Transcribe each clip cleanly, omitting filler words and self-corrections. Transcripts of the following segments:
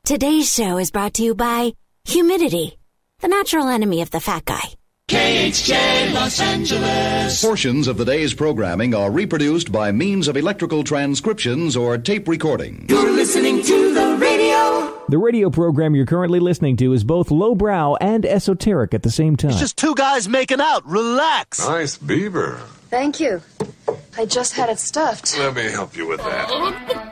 Today's show is brought to you by humidity, the natural enemy of the fat guy. KHJ Los Angeles. Portions of the day's programming are reproduced by means of electrical transcriptions or tape recording. You're listening to the radio. The radio program you're currently listening to is both lowbrow and esoteric at the same time. It's just two guys making out. Relax. Nice beaver. Thank you. I just had it stuffed. Let me help you with that.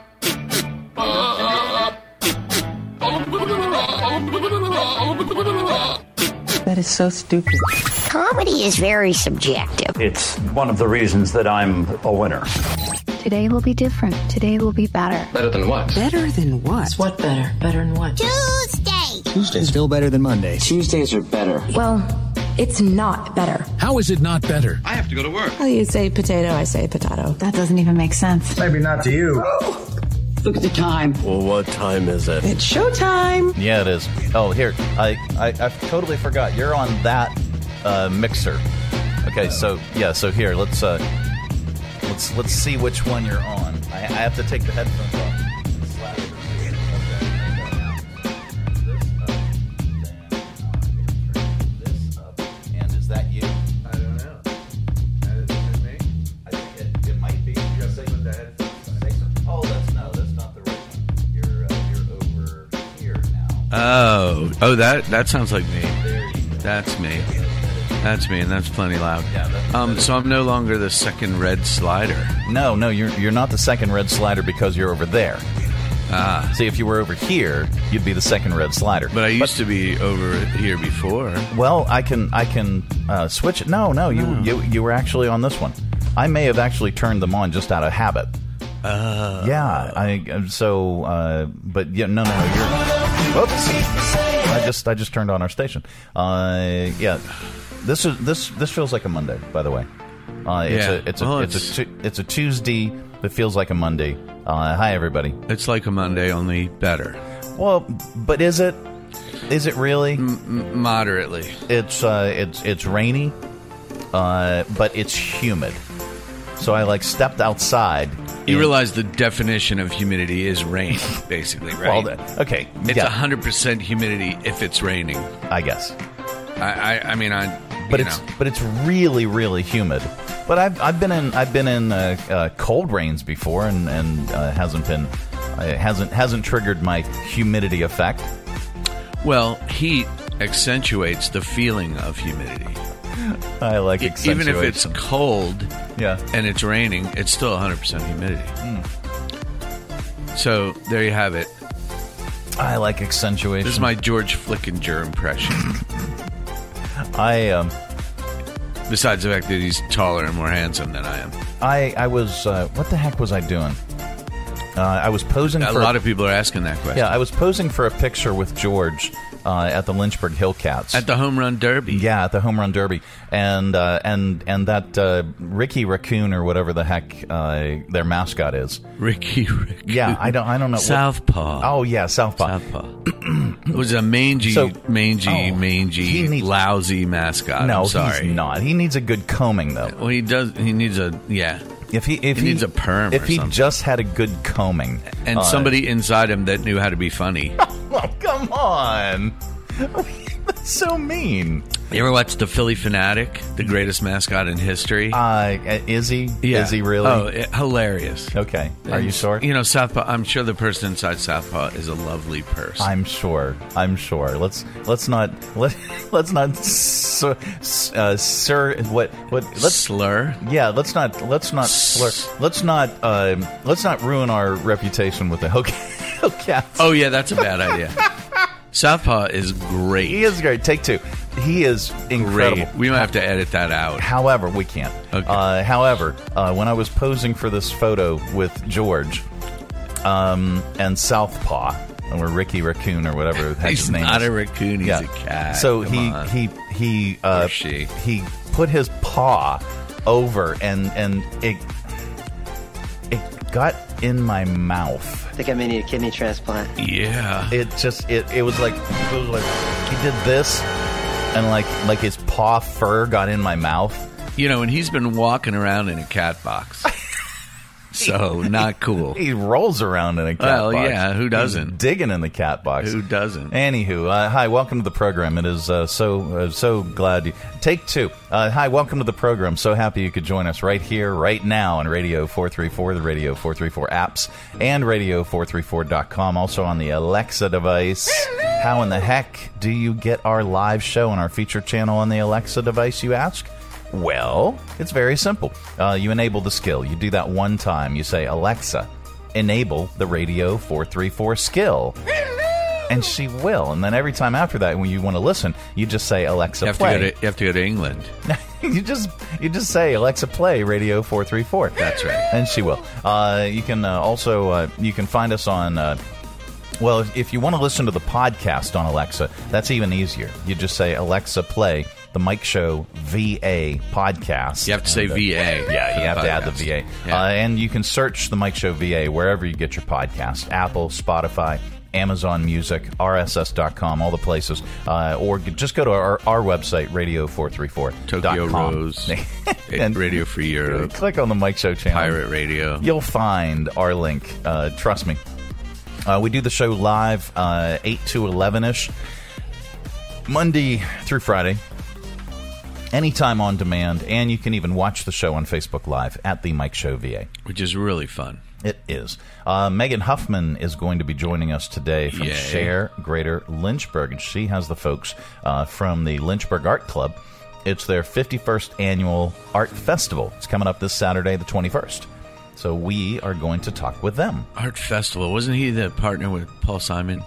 That is so stupid. Comedy is very subjective. It's one of the reasons that I'm a winner. Today will be different. Today will be better. Better than what? Better than what? It's what better? Better than what? Tuesday. Tuesday's still better than Monday. Tuesdays are better. Well, it's not better. How is it not better? I have to go to work. Well, you say potato, I say potato. That doesn't even make sense. Maybe not to you. Look at the time. Well, what time is it? It's showtime. Yeah, it is. Oh, here. I totally forgot. You're on that mixer. Okay, so here, let's see which one you're on. I have to take the headphones off. And is that you? I don't know. Is it me? I think it might be. You gotta say with the headphones. Oh, that's not the right one. You're over here now. Oh, that sounds like me. There you go. That's me. That's me, and that's plenty loud. Yeah, so I'm no longer the second red slider. No, you're not the second red slider because you're over there. Ah. See, if you were over here, you'd be the second red slider. But I used to be over here before. Well, I can switch it. No, you were actually on this one. I may have actually turned them on just out of habit. Yeah, but yeah, no, you're. Oops. I just turned on our station. Yeah, this feels like a Monday, by the way. It's a Tuesday that feels like a Monday. Hi, everybody. It's like a Monday, only better. Well, but is it? Is it really? Moderately. It's rainy, but it's humid. So I stepped outside. You realize the definition of humidity is rain, basically, right? Well, okay. It's 100% humidity if it's raining. I guess. But it's really, really humid. But I've been in cold rains before, and hasn't triggered my humidity effect. Well, heat accentuates the feeling of humidity. I like accentuation. Even if it's cold, yeah, and it's raining, it's still 100% humidity. So there you have it. I like accentuation. This is my George Flickinger impression. Besides the fact that he's taller and more handsome than I am. I was, what the heck was I doing? I was posing for... A lot of people are asking that question. Yeah, I was posing for a picture with George at the Lynchburg Hillcats. At the Home Run Derby. Yeah, at the Home Run Derby. And that Ricky Raccoon or whatever the heck their mascot is. Ricky Raccoon. Yeah, I don't know. Southpaw. Oh, yeah, Southpaw. It was a mangy, lousy mascot. No, I'm sorry. He's not. He needs a good combing, though. Well, he does. He needs a, yeah. If he needs a perm if or he something. just had a good combing. And somebody inside him that knew how to be funny. Oh, come on. That's so mean. You ever watch The Philly Fanatic, the greatest mascot in history? Is he? Yeah. Is he really? Oh, hilarious. Okay. Are you sure? You know, Southpaw, I'm sure the person inside Southpaw is a lovely person. I'm sure. Let's not slur. Yeah, let's not slur. Let's not ruin our reputation with the Hillcats. Oh yeah, that's a bad idea. Southpaw is great. He is great. Take two. He is incredible. Great. We might have to edit that out. However, we can't. Okay. However, when I was posing for this photo with George and Southpaw, or Ricky Raccoon, or whatever his name is. He's not a raccoon. He's a cat. So he put his paw over, and it got in my mouth. I think I may need a kidney transplant. Yeah. It was like he did this, and like his paw fur got in my mouth. You know, and he's been walking around in a cat box. So, not cool. He rolls around in a cat box. Well, yeah, who doesn't? He's digging in the cat box. Who doesn't? Anywho, hi, welcome to the program. It is so glad you... Take two. Hi, welcome to the program. So happy you could join us right here, right now on Radio 434, the Radio 434 apps, and Radio434.com, also on the Alexa device. How in the heck do you get our live show and our feature channel on the Alexa device, you ask? Well, it's very simple. You enable the skill. You do that one time. You say, Alexa, enable the Radio 434 skill. And she will. And then every time after that, when you want to listen, you just say, Alexa, play. You have to go to England. you just say, Alexa, play Radio 434. That's right. And she will. You can also, you can find us on... well, if you want to listen to the podcast on Alexa, that's even easier. You just say, Alexa, play the Mike Show VA podcast. You have to say VA. Yeah, you have to add the VA. Yeah. And you can search the Mike Show VA wherever you get your podcast. Apple, Spotify, Amazon Music, RSS.com, all the places. Or just go to our website, Radio434.com. Tokyo Rose, and Radio Free Europe. Click on the Mike Show channel. Pirate Radio. You'll find our link. Trust me. We do the show live 8 to 11-ish, Monday through Friday, anytime on demand, and you can even watch the show on Facebook Live at the Mike Show VA. Which is really fun. It is. Megan Huffman is going to be joining us today from Share Greater Lynchburg, and she has the folks from the Lynchburg Art Club. It's their 51st annual art festival. It's coming up this Saturday, the 21st. So we are going to talk with them. Art Festival. Wasn't he the partner with Paul Simon?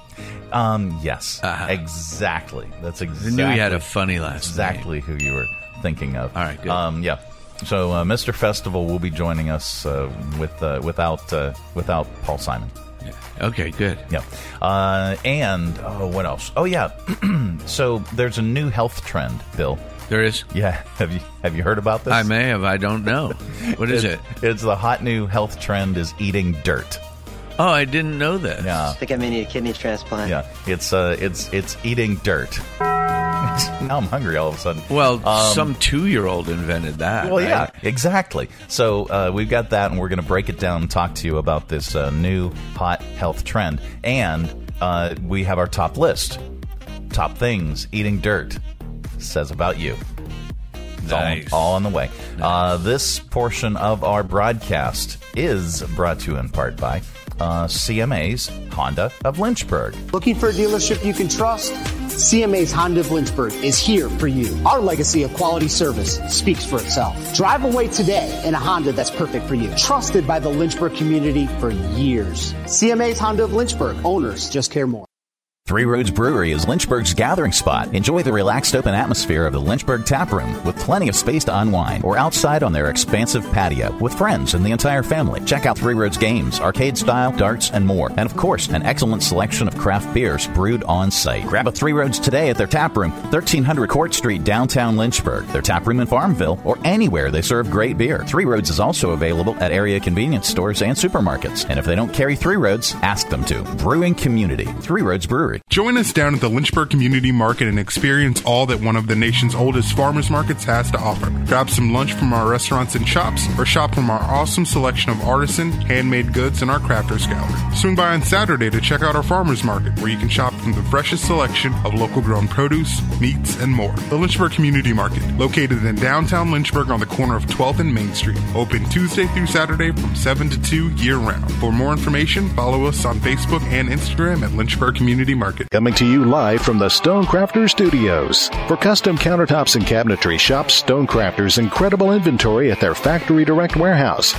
Yes. Exactly. That's exactly. I knew he had a funny last exactly name. Who you were thinking of. All right, good. Yeah. So Mr. Festival will be joining us without Paul Simon. Yeah. Okay, good. Yeah. And what else? Oh, yeah. So there's a new health trend, Bill. There is? Yeah. Have you heard about this? I may have. I don't know. What is it? It's the hot new health trend is eating dirt. Oh, I didn't know that. Yeah. I think I may need a kidney transplant. Yeah. It's eating dirt. Now I'm hungry all of a sudden. Well, some 2-year-old invented that. Well, right? yeah, exactly. So we've got that, and we're going to break it down and talk to you about this new hot health trend. And we have our top list. Top things eating dirt says about you. It's all on the way. Nice. This portion of our broadcast is brought to you in part by CMA's Honda of Lynchburg. Looking for a dealership you can trust? CMA's Honda of Lynchburg is here for you. Our legacy of quality service speaks for itself. Drive away today in a Honda that's perfect for you. Trusted by the Lynchburg community for years. CMA's Honda of Lynchburg. Owners just care more. Three Roads Brewery is Lynchburg's gathering spot. Enjoy the relaxed open atmosphere of the Lynchburg Tap Room with plenty of space to unwind or outside on their expansive patio with friends and the entire family. Check out Three Roads games, arcade style, darts, and more. And of course, an excellent selection of craft beers brewed on site. Grab a Three Roads today at their tap room, 1300 Court Street, downtown Lynchburg. Their tap room in Farmville or anywhere they serve great beer. Three Roads is also available at area convenience stores and supermarkets. And if they don't carry Three Roads, ask them to. Brewing community. Three Roads Brewery. Join us down at the Lynchburg Community Market and experience all that one of the nation's oldest farmers markets has to offer. Grab some lunch from our restaurants and shops, or shop from our awesome selection of artisan, handmade goods in our crafters gallery. Swing by on Saturday to check out our farmers market, where you can shop from the freshest selection of local grown produce, meats, and more. The Lynchburg Community Market, located in downtown Lynchburg on the corner of 12th and Main Street. Open Tuesday through Saturday from 7 to 2 year-round. For more information, follow us on Facebook and Instagram at Lynchburg Community Market. Coming to you live from the Stonecrafter Studios. For custom countertops and cabinetry, shop Stonecrafter's incredible inventory at their Factory Direct Warehouse,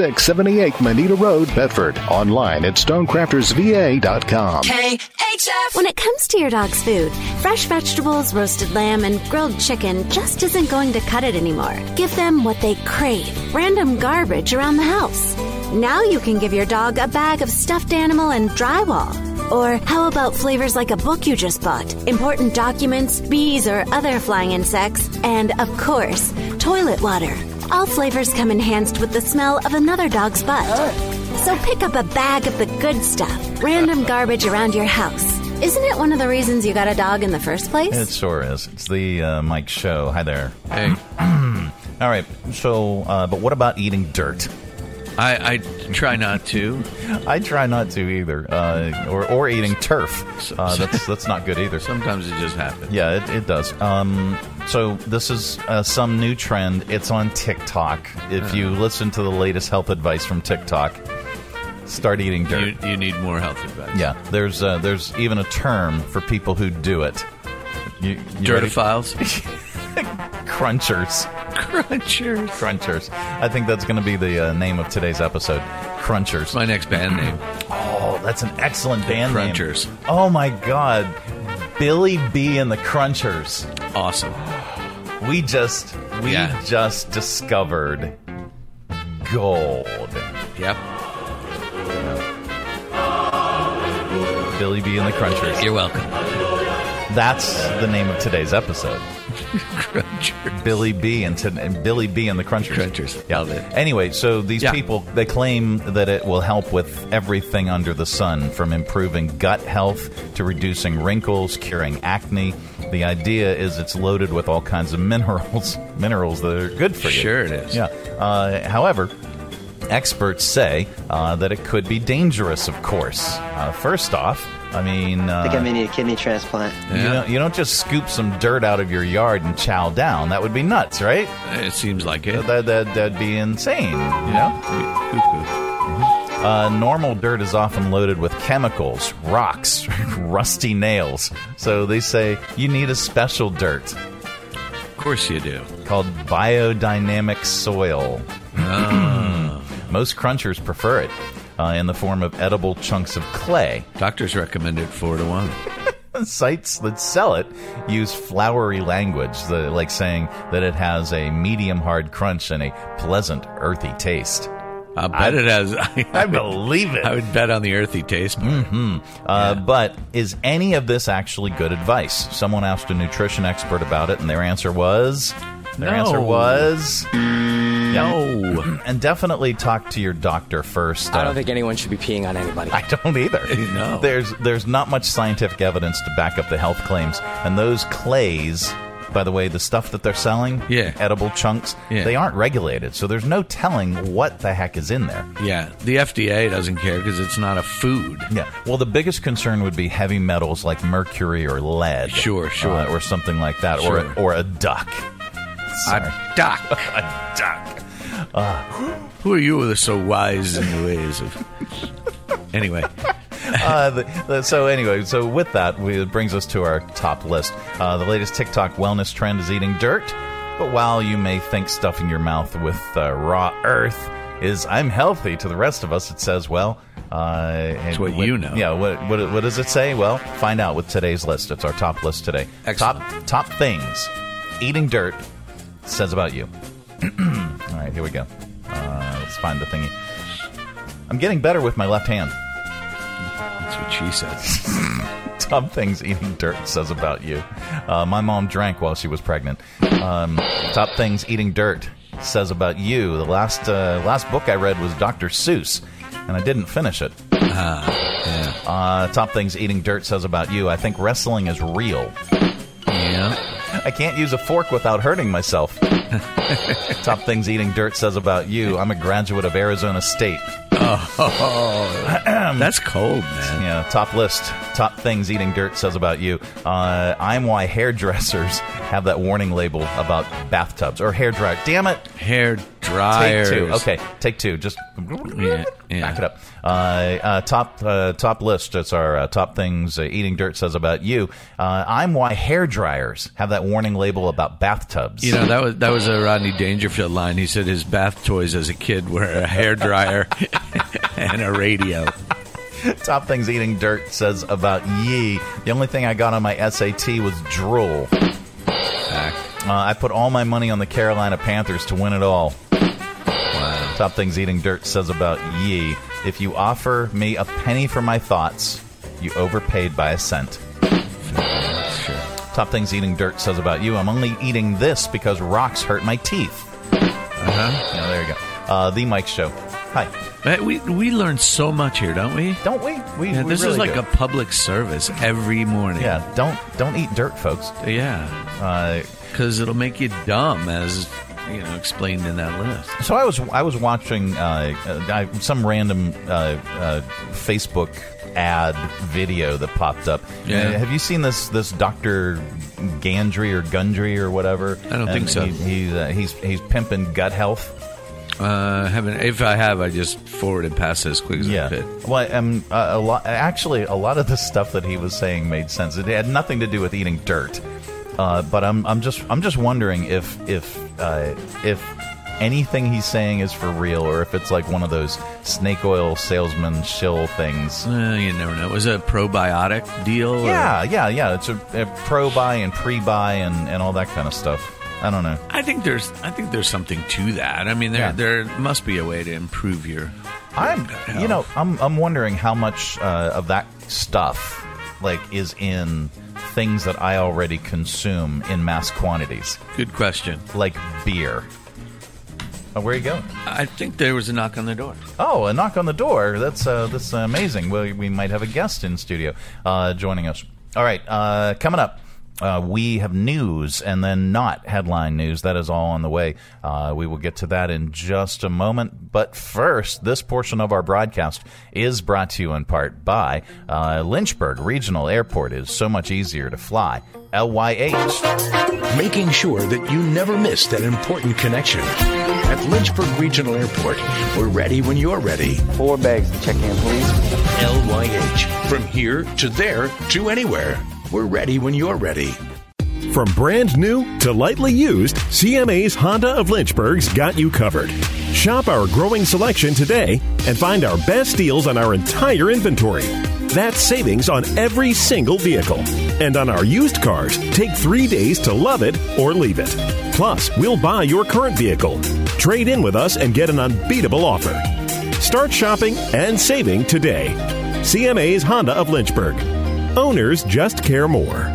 3678 Manita Road, Bedford. Online at stonecraftersva.com. KHF! When it comes to your dog's food, fresh vegetables, roasted lamb, and grilled chicken just isn't going to cut it anymore. Give them what they crave. Random garbage around the house. Now you can give your dog a bag of stuffed animal and drywall. Or how about flavors like a book you just bought, important documents, bees or other flying insects, and, of course, toilet water. All flavors come enhanced with the smell of another dog's butt. So pick up a bag of the good stuff, random garbage around your house. Isn't it one of the reasons you got a dog in the first place? It sure is. It's the Mike Show. Hi there. Hey. All right. So, but what about eating dirt? I try not to. I try not to either. Or eating turf. That's not good either. Sometimes it just happens. Yeah, it does. So this is some new trend. It's on TikTok. If you listen to the latest health advice from TikTok, start eating dirt. You need more health advice. Yeah, there's even a term for people who do it. You Dirtophiles? Crunchers. Crunchers. I think that's going to be the name of today's episode. Crunchers. My next band name. Oh, that's an excellent band name. Crunchers. Oh my God. Billy B and the Crunchers. Awesome. We just discovered gold. Yep. Billy B and the Crunchers. You're welcome. That's the name of today's episode. Crunchers. Billy B and Billy B and the Crunchers. Yeah. Anyway, so these people, they claim that it will help with everything under the sun, from improving gut health to reducing wrinkles, curing acne. The idea is it's loaded with all kinds of minerals that are good for you. Sure it is. Yeah. However, experts say that it could be dangerous, of course. First off, I mean... I think I may need a kidney transplant. Yeah. You don't just scoop some dirt out of your yard and chow down. That would be nuts, right? It seems like it. That'd be insane, you know? Normal dirt is often loaded with chemicals, rocks, rusty nails. So they say you need a special dirt. Of course you do. Called biodynamic soil. Most crunchers prefer it in the form of edible chunks of clay. Doctors recommend it 4-1. Sites that sell it use flowery language, like saying that it has a medium-hard crunch and a pleasant, earthy taste. I bet it has. I believe it. I would bet on the earthy taste part. But is any of this actually good advice? Someone asked a nutrition expert about it, and their answer was... No. And definitely talk to your doctor first. I don't think anyone should be peeing on anybody. I don't either. No. There's not much scientific evidence to back up the health claims. And those clays, by the way, the stuff that they're selling, edible chunks, they aren't regulated. So there's no telling what the heck is in there. Yeah. The FDA doesn't care because it's not a food. Yeah. Well, the biggst concern would be heavy metals like mercury or lead. Sure. Or something like that. Sure. Or a duck. Sorry. A duck. A duck. Who are you that are so wise in the ways of... Anyway. So with that, it brings us to our top list. The latest TikTok wellness trend is eating dirt. But while you may think stuffing your mouth with raw earth is I'm healthy to the rest of us, it says, well... That's what you know. Yeah, what does it say? Well, find out with today's list. It's our top list today. Excellent. Top things eating dirt says about you. All right, here we go. Let's find the thingy. I'm getting better with my left hand. That's what she says. Top things eating dirt says about you. My mom drank while she was pregnant. Top things eating dirt says about you. The last book I read was Dr. Seuss, and I didn't finish it. Top things eating dirt says about you. I think wrestling is real. Yeah. I can't use a fork without hurting myself. Top things eating dirt says about you. I'm a graduate of Arizona State. Oh, that's cold, man. Yeah, top list. Top things eating dirt says about you. I'm why hairdressers have that warning label about bathtubs or hairdryer. Damn it. Hair dryers. Take two. Okay, take two. Just back it up. Top list. It's our top things eating dirt says about you. I'm why hairdryers have that warning label about bathtubs. You know, that was a Rodney Dangerfield line. He said his bath toys as a kid were a hairdryer and a radio. Top things eating dirt says about ye. The only thing I got on my SAT was drool. I put all my money on the Carolina Panthers to win it all. Wow. Top things eating dirt says about ye. If you offer me a penny for my thoughts, you overpaid by a cent. Sure. Top things eating dirt says about you. I'm only eating this because rocks hurt my teeth. Yeah, there you go. The Mike Show. Hi. We learn so much here, don't we? Don't we? This really is like do. a public service every morning. Yeah, don't eat dirt, folks. Yeah. Because it'll make you dumb as explained in that list. So I was watching some random Facebook ad video that popped up. Yeah. Have you seen this Dr. Gundry or whatever? I don't think so. He's pimping gut health. If I have, I just forwarded past it as quick as I could. Well, a lot of the stuff that he was saying made sense. It had nothing to do with eating dirt. But I'm just wondering if anything he's saying is for real, or if it's like one of those snake oil salesman shill things. You never know. Was it a probiotic deal? Yeah. It's a pro-buy and pre-buy and all that kind of stuff. I don't know. I think there's something to that. I mean, there must be a way to improve your health. I'm wondering how much of that stuff is in things that I already consume in mass quantities. Good question. Like beer. Oh, where are you going? I think there was a knock on the door. Oh, a knock on the door. That's amazing. Well, we might have a guest in studio joining us. All right, coming up. We have news and then not headline news. That is all on the way. We will get to that in just a moment. But first, this portion of our broadcast is brought to you in part by Lynchburg Regional Airport. Is so much easier to fly. LYH. Making sure that you never miss that important connection. At Lynchburg Regional Airport, we're ready when you're ready. 4 bags to check in, please. LYH. From here to there to anywhere. We're ready when you're ready. From brand new to lightly used, CMA's Honda of Lynchburg's got you covered. Shop our growing selection today and find our best deals on our entire inventory. That's savings on every single vehicle. And on our used cars, take 3 days to love it or leave it. Plus, we'll buy your current vehicle. Trade in with us and get an unbeatable offer. Start shopping and saving today. CMA's Honda of Lynchburg. Owners just care more.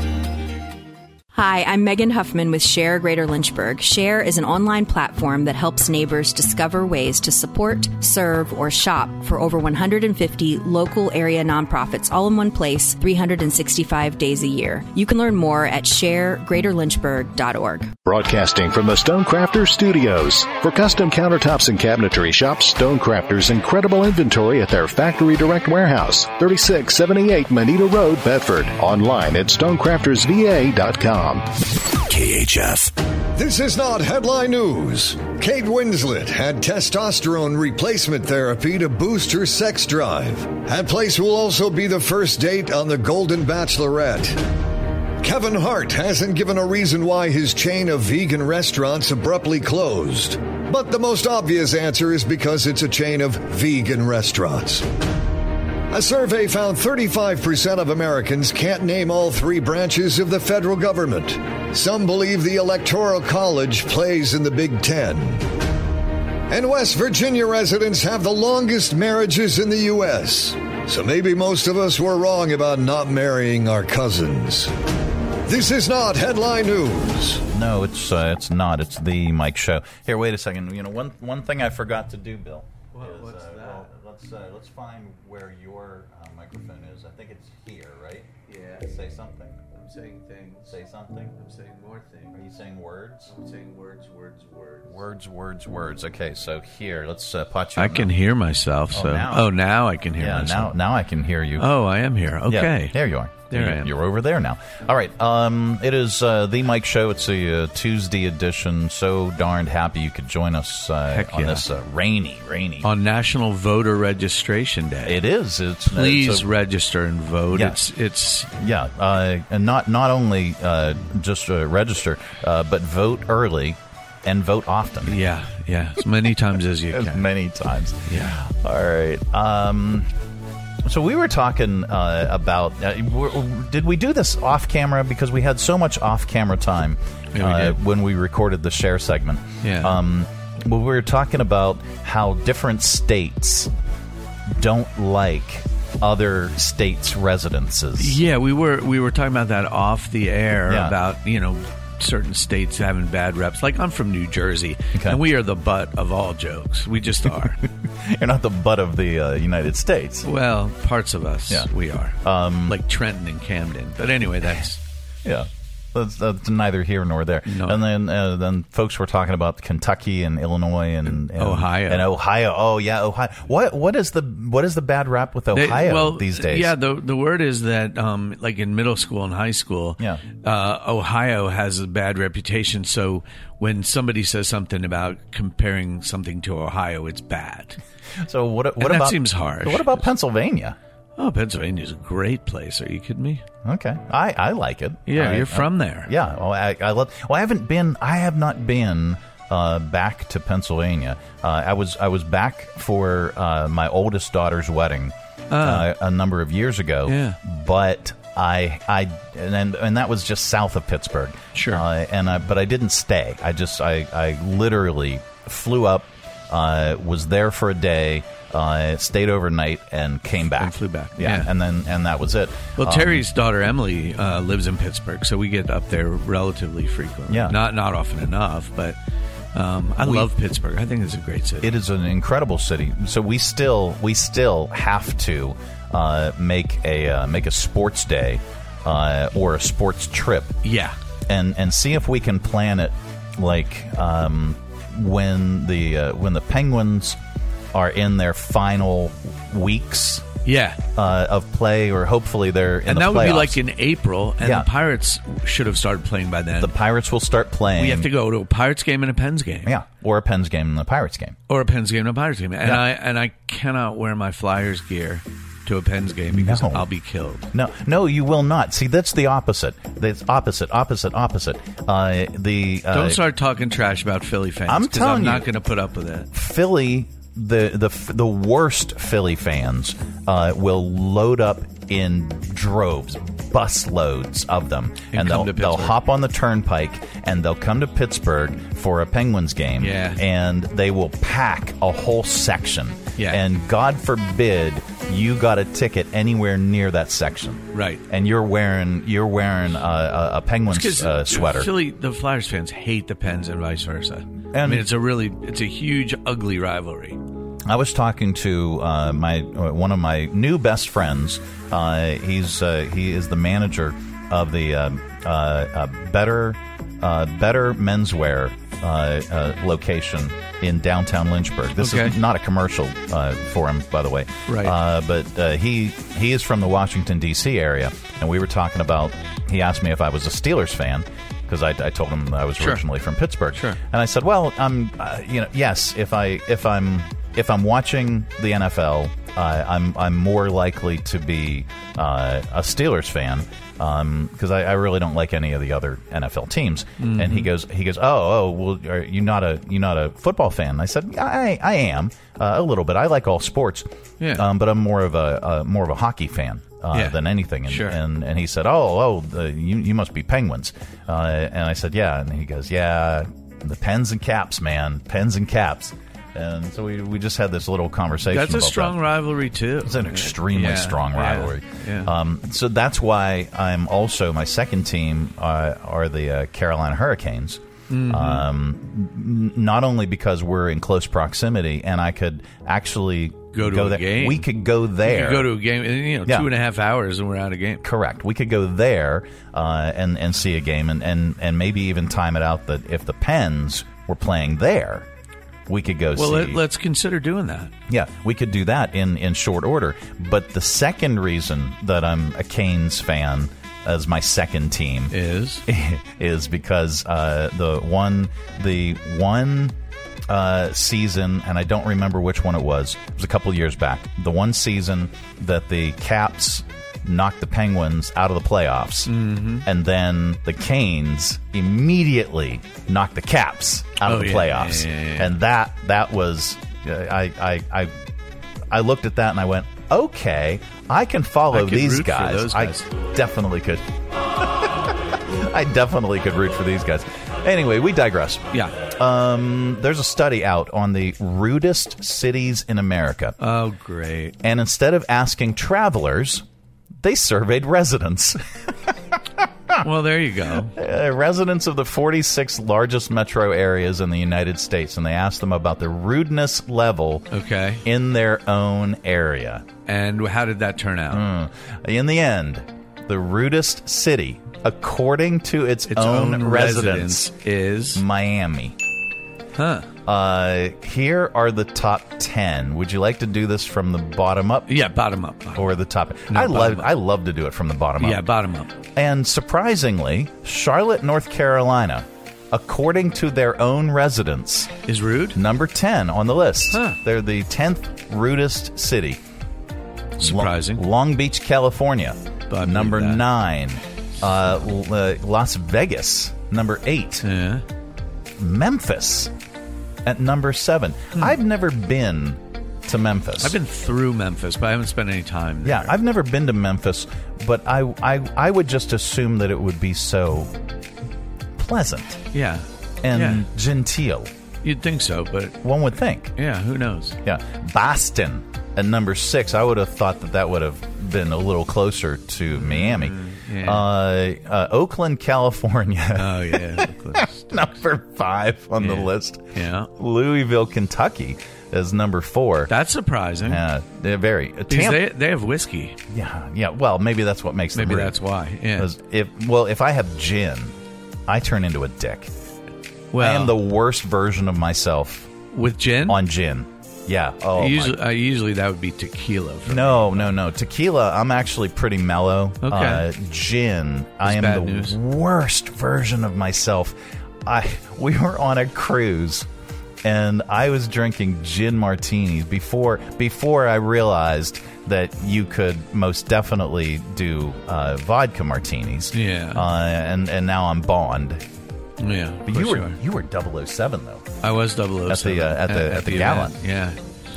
Hi, I'm Megan Huffman with Share Greater Lynchburg. Share is an online platform that helps neighbors discover ways to support, serve, or shop for over 150 local area nonprofits all in one place, 365 days a year. You can learn more at sharegreaterlynchburg.org. Broadcasting from the Stonecrafters Studios. For custom countertops and cabinetry, shop Stonecrafters' incredible inventory at their Factory Direct Warehouse, 3678 Manita Road, Bedford. Online at stonecraftersva.com. KHF. This is not headline news. Kate Winslet had testosterone replacement therapy to boost her sex drive. That place will also be the first date on The Golden Bachelorette. Kevin Hart hasn't given a reason why his chain of vegan restaurants abruptly closed. But the most obvious answer is because it's a chain of vegan restaurants. A survey found 35% of Americans can't name all 3 branches of the federal government. Some believe the Electoral College plays in the Big Ten. And West Virginia residents have the longest marriages in the U.S. So maybe most of us were wrong about not marrying our cousins. This is not headline news. No, it's not. It's the Mike Show. Here, wait a second. One thing I forgot to do, Bill. What's that? Let's find where your microphone is. I think it's here, right? Yeah. Say something. I'm saying things. Say something. I'm saying more things. Are you saying words? I'm saying words. Words. Okay, so here, let's pot you. I can hear myself. So now I can hear myself. Now I can hear you. Oh, I am here. Okay, yeah, there you are. There I am. You're over there now. All right. It is the Mike Show. It's a Tuesday edition. So darned happy you could join us on this rainy. On National Voter Registration Day. It is. Please register and vote. Yeah. It's and not only just register, but vote early and vote often. Yeah. As many times as you can. As many times. Yeah. All right. So we were talking about, did we do this off camera? Because we had so much off camera time when we recorded the Share segment. Yeah. Well, we were talking about how different states don't like other states' residences. Yeah, we were talking about that off the air about, certain states having bad reps. Like, I'm from New Jersey, and we are the butt of all jokes. We just are. You're not the butt of the United States. Well, parts of us, we are. Like Trenton and Camden. But anyway, that's... Yeah. That's neither here nor there. No. And then folks were talking about Kentucky and Illinois and Ohio. And Ohio. Oh yeah, Ohio. What is the bad rap with Ohio these days? Yeah, the word is that like in middle school and high school, Ohio has a bad reputation. So when somebody says something about comparing something to Ohio, it's bad. So what that about seems harsh. What about Pennsylvania? Oh, Pennsylvania's a great place. Are you kidding me? Okay, I like it. Yeah, you're from there. Yeah. Well, I love. Well, I have not been back to Pennsylvania. I was back for my oldest daughter's wedding a number of years ago. Yeah. But and that was just south of Pittsburgh. Sure. But I didn't stay. I literally flew up, was there for a day. Stayed overnight and came back. And flew back. Yeah. And that was it. Well, Terry's daughter Emily lives in Pittsburgh, so we get up there relatively frequently. Yeah. Not often enough, but I love Pittsburgh. I think it's a great city. It is an incredible city. So we still have to make a sports day or a sports trip. Yeah. And see if we can plan it like when the Penguins are in their final weeks of play, or hopefully they're in the playoffs. And that would be like in April, and the Pirates should have started playing by then. The Pirates will start playing. We have to go to a Pirates game and a Pens game. Yeah, or a Pens game and a Pirates game. Or a Pens game and a Pirates game. And I cannot wear my Flyers gear to a Pens game because I'll be killed. No, you will not. See, that's the opposite. That's opposite. Don't start talking trash about Philly fans. I'm telling you, I'm not going to put up with it. Philly, the worst Philly fans will load up in droves, bus loads of them, and they'll hop on the turnpike and they'll come to Pittsburgh for a Penguins game, and they will pack a whole section. Yeah. And God forbid you got a ticket anywhere near that section, right? And you're wearing a Penguins sweater. Philly, the Flyers fans hate the Pens and vice versa. I mean, it's a huge, ugly rivalry. I was talking to one of my new best friends. He is the manager of the Better Menswear location in downtown Lynchburg. This is not a commercial for him, by the way. Right. But he is from the Washington, D.C. area, and we were talking about. He asked me if I was a Steelers fan, because I told him I was originally from Pittsburgh. Sure. And I said, well, yes, if I'm watching the NFL, I'm more likely to be a Steelers fan because I really don't like any of the other NFL teams. Mm-hmm. And he goes, oh, well, are you not a football fan? And I said, I am a little bit. I like all sports, but I'm more of a hockey fan. Than anything, and he said, you must be Penguins, and I said, yeah, and he goes, yeah, the Pens and Caps, man, Pens and Caps, and so we just had this little conversation. That's a strong rivalry too. It's an extremely strong rivalry. Yeah. So that's why I'm also, my second team are the Carolina Hurricanes. Mm-hmm. Not only because we're in close proximity, and I could actually go to a game. We could go there. We could go to a game, 2.5 hours, and we're out of game. Correct. We could go there and see a game, and maybe even time it out that if the Pens were playing there, we could go see. Well, let's consider doing that. Yeah, we could do that in short order. But the second reason that I'm a Canes fan as my second team is because the one season, and I don't remember which one it was a couple years back, the one season that the Caps knocked the Penguins out of the playoffs, and then the Canes immediately knocked the Caps out of the playoffs. And that was I looked at that and I went, okay, I can follow these guys. I definitely could. I definitely could root for these guys. Anyway, we digress. Yeah. There's a study out on the rudest cities in America. Oh, great. And instead of asking travelers, they surveyed residents. Well, there you go. Residents of the 46 largest metro areas in the United States, and they asked them about the rudeness level in their own area. And how did that turn out? In the end, The rudest city, according to its own residents, is Miami. Huh. Here are the top 10. Would you like to do this from the bottom up? Yeah, bottom up. Or the top? No, I love to do it from the bottom up. Yeah, bottom up. And surprisingly, Charlotte, North Carolina, according to their own residents, is rude. Number 10 on the list. Huh. They're the 10th rudest city. Surprising. Long Beach, California, number 9. Las Vegas, number 8. Yeah. Memphis at number 7. I've never been to Memphis. I've been through Memphis, but I haven't spent any time there. Yeah, I've never been to Memphis, but I would just assume that it would be so pleasant. Yeah. And genteel. You'd think so, but one would think. Yeah, who knows? Yeah. Boston at number 6. I would have thought that would have been a little closer to Miami. Yeah. Oakland, California. Oh, yeah. Number 5 on the list. Yeah. Louisville, Kentucky is number 4. That's surprising. Yeah, they're very. Because they have whiskey. Yeah. Well, maybe that's what makes them rude. Maybe that's why. Yeah. If I have gin, I turn into a dick. Well, I am the worst version of myself with gin. On gin. Yeah. Oh, usually that would be tequila. No. Tequila, I'm actually pretty mellow. Okay. Gin, I am the worst version of myself. We were on a cruise, and I was drinking gin martinis before I realized that you could most definitely do vodka martinis. Yeah. And now I'm Bond. Yeah, but you were 007 though. I was 007 at the gallon. Yeah.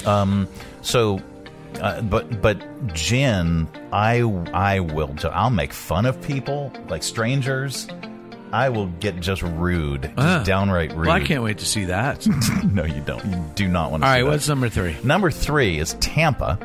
But gin, I'll make fun of people like strangers. I will get just rude, just downright rude. Well, I can't wait to see that. No, you don't. You do not want to. All see right, that. what's number 3? Number 3 is Tampa.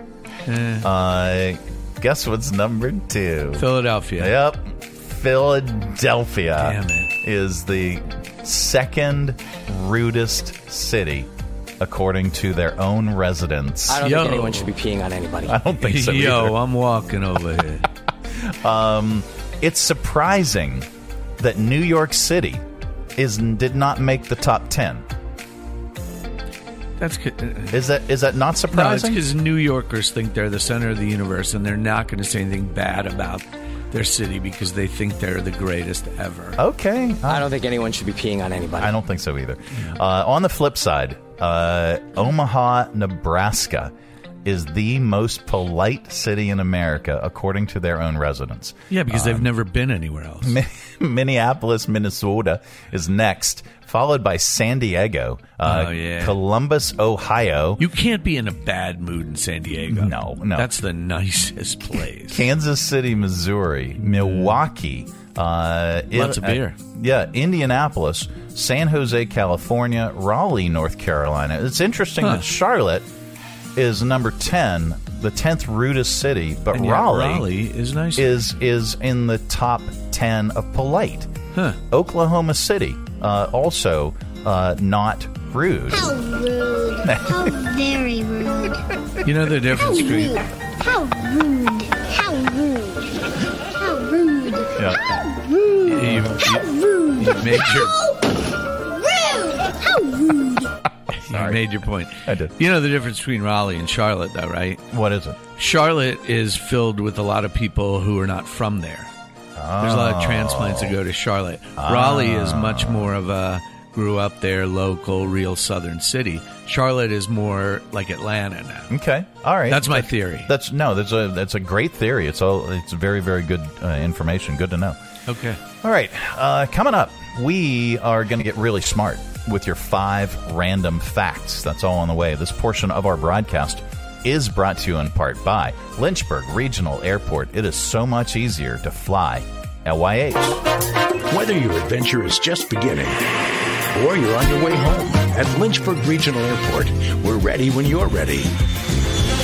Guess what's number 2? Philadelphia. Yep. Philadelphia Damn it. is the 2nd rudest city, according to their own residents. I don't think anyone should be peeing on anybody. I don't think so either. I'm walking over here. It's surprising that New York City did not make the top 10. That's good. Is that not surprising? No, it's because New Yorkers think they're the center of the universe, and they're not going to say anything bad about their city because they think they're the greatest ever. Okay. I don't think anyone should be peeing on anybody. I don't think so either. On the flip side, Omaha, Nebraska is the most polite city in America, according to their own residents. Yeah, because they've never been anywhere else. Minneapolis, Minnesota is next, followed by San Diego, Columbus, Ohio. You can't be in a bad mood in San Diego. No. That's the nicest place. Kansas City, Missouri, Milwaukee. Lots of beer. Indianapolis, San Jose, California, Raleigh, North Carolina. It's interesting that Charlotte is number 10, the 10th rudest city, but Raleigh is nice. Is in the top 10 of polite. Huh. Oklahoma City, also not rude. How rude. How very rude. You know the difference between... How rude. How rude. How rude. Yeah. How rude. How rude. You made your... How rude. You made your point. I did. You know the difference between Raleigh and Charlotte, though, right? What is it? Charlotte is filled with a lot of people who are not from there. There's a lot of transplants that go to Charlotte. Raleigh is much more of a grew up there, local, real southern city. Charlotte is more like Atlanta now. Okay, all right. That's my theory. That's a great theory. It's very, very good information. Good to know. Okay. All right. Coming up, we are going to get really smart with your 5 random facts. That's all on the way. This portion of our broadcast is brought to you in part by Lynchburg Regional Airport. It is so much easier to fly LYH. Whether your adventure is just beginning or you're on your way home, at Lynchburg Regional Airport, we're ready when you're ready.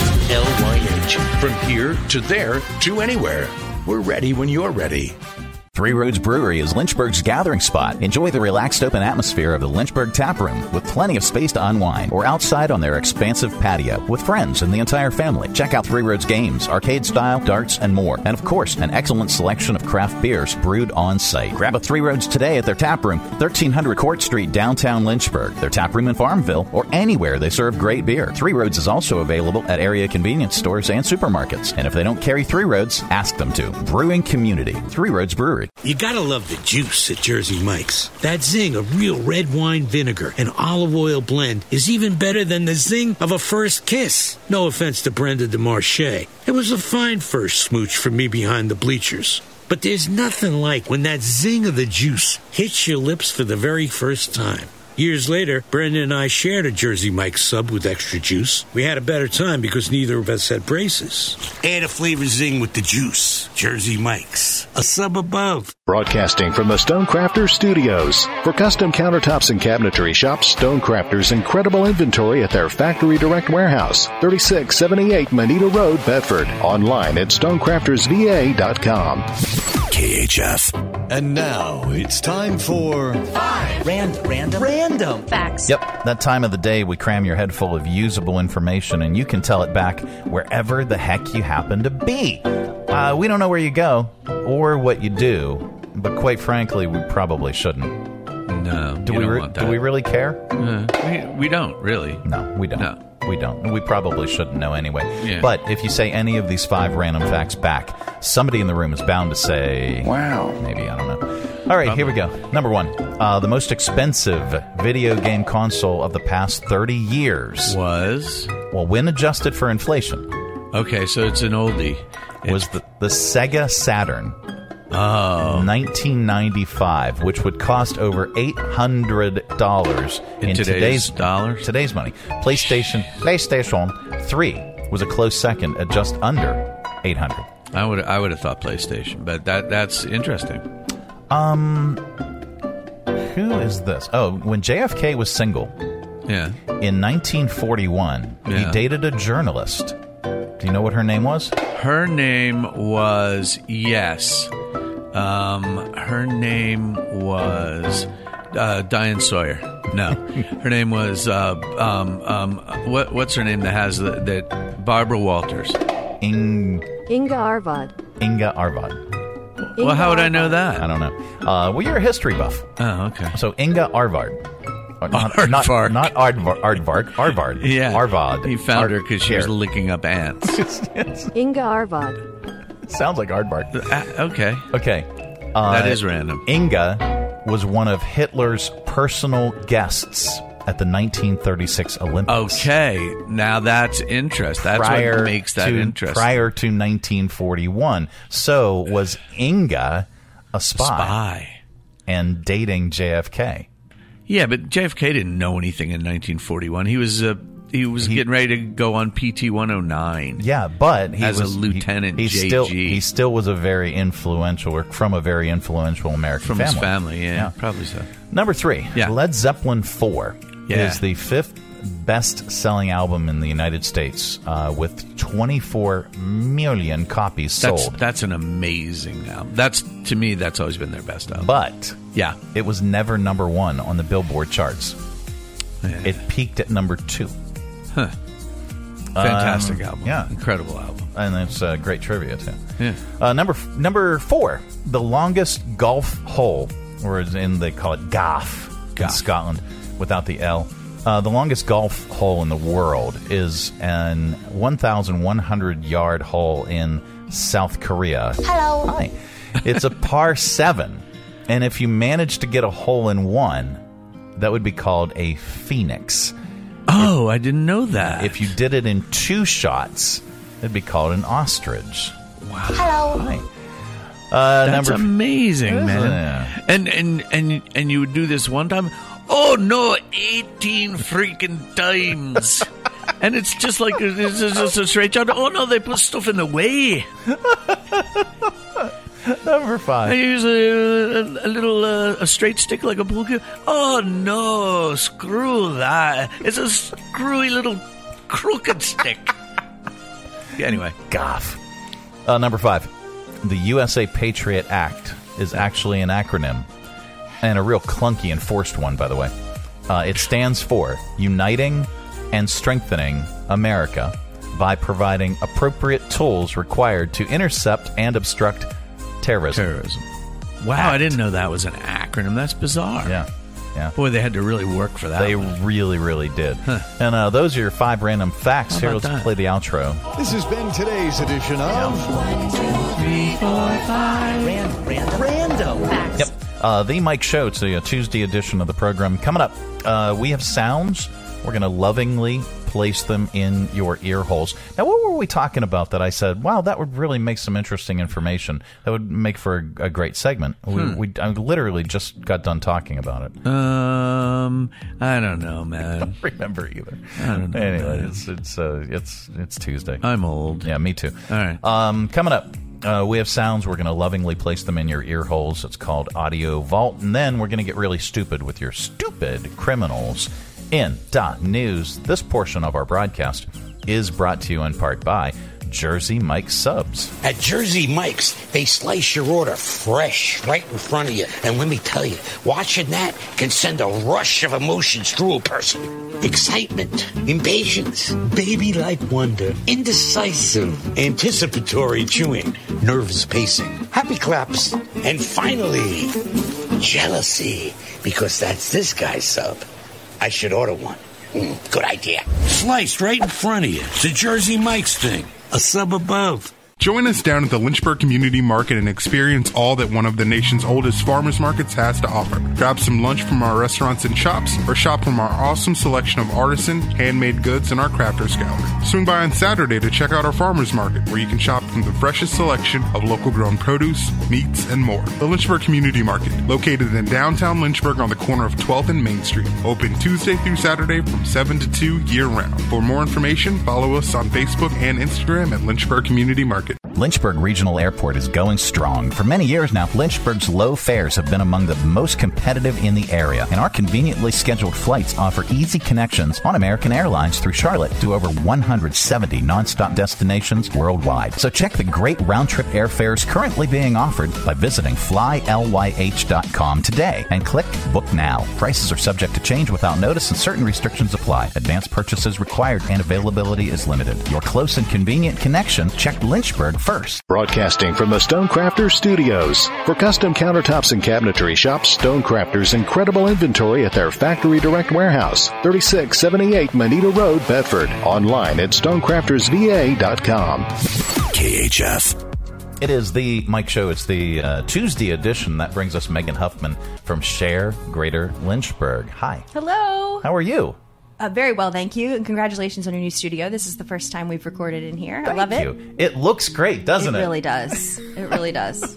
LYH. From here to there to anywhere. We're ready when you're ready. Three Roads Brewery is Lynchburg's gathering spot. Enjoy the relaxed open atmosphere of the Lynchburg Tap Room with plenty of space to unwind or outside on their expansive patio with friends and the entire family. Check out Three Roads games, arcade style, darts, and more. And of course, an excellent selection of craft beers brewed on site. Grab a Three Roads today at their tap room, 1300 Court Street, downtown Lynchburg. Their tap room in Farmville or anywhere they serve great beer. Three Roads is also available at area convenience stores and supermarkets. And if they don't carry Three Roads, ask them to. Brewing community. Three Roads Brewery. You gotta love the juice at Jersey Mike's. That zing of real red wine vinegar and olive oil blend is even better than the zing of a first kiss. No offense to Brenda DeMarche. It was a fine first smooch for me behind the bleachers. But there's nothing like when that zing of the juice hits your lips for the very first time. Years later, Brenda and I shared a Jersey Mike's sub with extra juice. We had a better time because neither of us had braces. Add a flavor zing with the juice. Jersey Mike's. A sub above. Broadcasting from the Stonecrafters Studios. For custom countertops and cabinetry, shop Stonecrafters' incredible inventory at their Factory Direct Warehouse, 3678 Manita Road, Bedford. Online at stonecraftersva.com. KHF. And now it's time for Random facts. Yep, that time of the day we cram your head full of usable information and you can tell it back wherever the heck you happen to be. We don't know where you go or what you do, but quite frankly, we probably shouldn't. No, do we really care? We don't really. No, we don't. No. We don't. We probably shouldn't know anyway. Yeah. But if you say any of these 5 random facts back, somebody in the room is bound to say, wow. Maybe, I don't know. All right, Here we go. Number 1. The most expensive video game console of the past 30 years was? Well, when adjusted for inflation. Okay, so it's an oldie. Was the Sega Saturn. Oh. 1995, which would cost over $800 in today's dollars? Today's money. PlayStation 3 was a close second at just under $800. I would have thought PlayStation, but that's interesting. Who is this? Oh, when JFK was single, in 1941, he dated a journalist. Do you know what her name was? Her name was her name was Diane Sawyer. No, her name was what's her name that has that Barbara Walters. Inga Arvad. Inga Arvad. Well, how would I know that? I don't know. Well, you're a history buff. Oh, okay. So Inga Arvad. Not Aardvark. Arvad. Yeah. Arvad. He found her because she was licking up ants. Inga Arvad. Sounds like Aardvark. Okay. That is random. Inga was one of Hitler's personal guests at the 1936 Olympics. Okay. Now that's interesting. That's what makes that interesting. Prior to 1941. So was Inga a spy? And dating JFK? Yeah, but JFK didn't know anything in 1941. He was getting ready to go on PT 109. Yeah, but he was a lieutenant. He still was from a very influential American from family. His family. Yeah, probably so. Number 3. Yeah. Led Zeppelin 4 is the 5th best-selling album in the United States with 24 million copies sold. That's an amazing album. To me, that's always been their best album. But it was never number 1 on the Billboard charts. Yeah. It peaked at number 2. Huh. Fantastic album. Yeah. Incredible album. And it's great trivia, too. Yeah. Number 4, the longest golf hole, or they call it Gaff in Scotland without the L. The longest golf hole in the world is an 1,100-yard hole in South Korea. Hello. Hi. It's a par 7. And if you manage to get a hole in 1, that would be called a phoenix. Oh, I didn't know that. If you did it in 2 shots, it'd be called an ostrich. Wow. Hello. Hi. That's amazing, man. And you would do this one time. Oh no, 18 freaking times. And it's just like it's just a straight shot. Oh no, they put stuff in the way. Number 5. I use a little a straight stick like a pool cue. Oh no, screw that. It's a screwy little crooked stick. Anyway, Goff. Number 5. The USA Patriot Act is actually an acronym, and a real clunky enforced one, by the way. It stands for Uniting and Strengthening America by providing appropriate tools required to intercept and obstruct terrorism. Wow, I didn't know that was an acronym. That's bizarre. Yeah. Boy, they had to really work for that. They one. really, really did. Huh. And those are your 5 random facts. Here, let's play the outro. This has been today's edition of 1, 2, 3, 4, 5 Random Facts. Yep. The Mike Show. It's a Tuesday edition of the program. Coming up, we have sounds. We're going to lovingly place them in your ear holes. Now, what were we talking about that I said, wow, that would really make some interesting information. That would make for a great segment. I literally just got done talking about it. I don't know, man. I don't remember either. I don't know. Anyway, it's Tuesday. I'm old. Yeah, me too. All right. Coming up, we have sounds. We're going to lovingly place them in your ear holes. It's called Audio Vault. And then we're going to get really stupid with your stupid criminals in .news. This portion of our broadcast is brought to you in part by Jersey Mike's Subs. At Jersey Mike's, they slice your order fresh right in front of you. And let me tell you, watching that can send a rush of emotions through a person. Excitement, impatience, baby-like wonder, indecisive, anticipatory chewing, nervous pacing, happy claps, and finally, jealousy, because that's this guy's sub. I should order one. Good idea. Sliced right in front of you. It's a Jersey Mike's thing. A sub above. Join us down at the Lynchburg Community Market and experience all that one of the nation's oldest farmers markets has to offer. Grab some lunch from our restaurants and shops, or shop from our awesome selection of artisan, handmade goods in our crafters gallery. Swing by on Saturday to check out our farmers market, where you can shop from the freshest selection of local grown produce, meats, and more. The Lynchburg Community Market, located in downtown Lynchburg on the corner of 12th and Main Street. Open Tuesday through Saturday from 7 to 2 year-round. For more information, follow us on Facebook and Instagram at Lynchburg Community Market. Lynchburg Regional Airport is going strong. For many years now, Lynchburg's low fares have been among the most competitive in the area, and our conveniently scheduled flights offer easy connections on American Airlines through Charlotte to over 170 nonstop destinations worldwide. So check the great round-trip airfares currently being offered by visiting flylyh.com today and click Book Now. Prices are subject to change without notice, and certain restrictions apply. Advanced purchases required and availability is limited. Your close and convenient connection, check Lynchburg first. Broadcasting from the Stonecrafters Studios. For custom countertops and cabinetry, shop Stonecrafters' incredible inventory at their Factory Direct Warehouse, 3678 Manita Road, Bedford. Online at stonecraftersva.com. KHF. It is the Mike Show. It's the Tuesday edition. That brings us Megan Huffman from Share Greater Lynchburg. Hi. Hello. How are you? Very well, thank you, and congratulations on your new studio. This is the first time we've recorded in here. I love it. It looks great, doesn't it? It really does. It really does.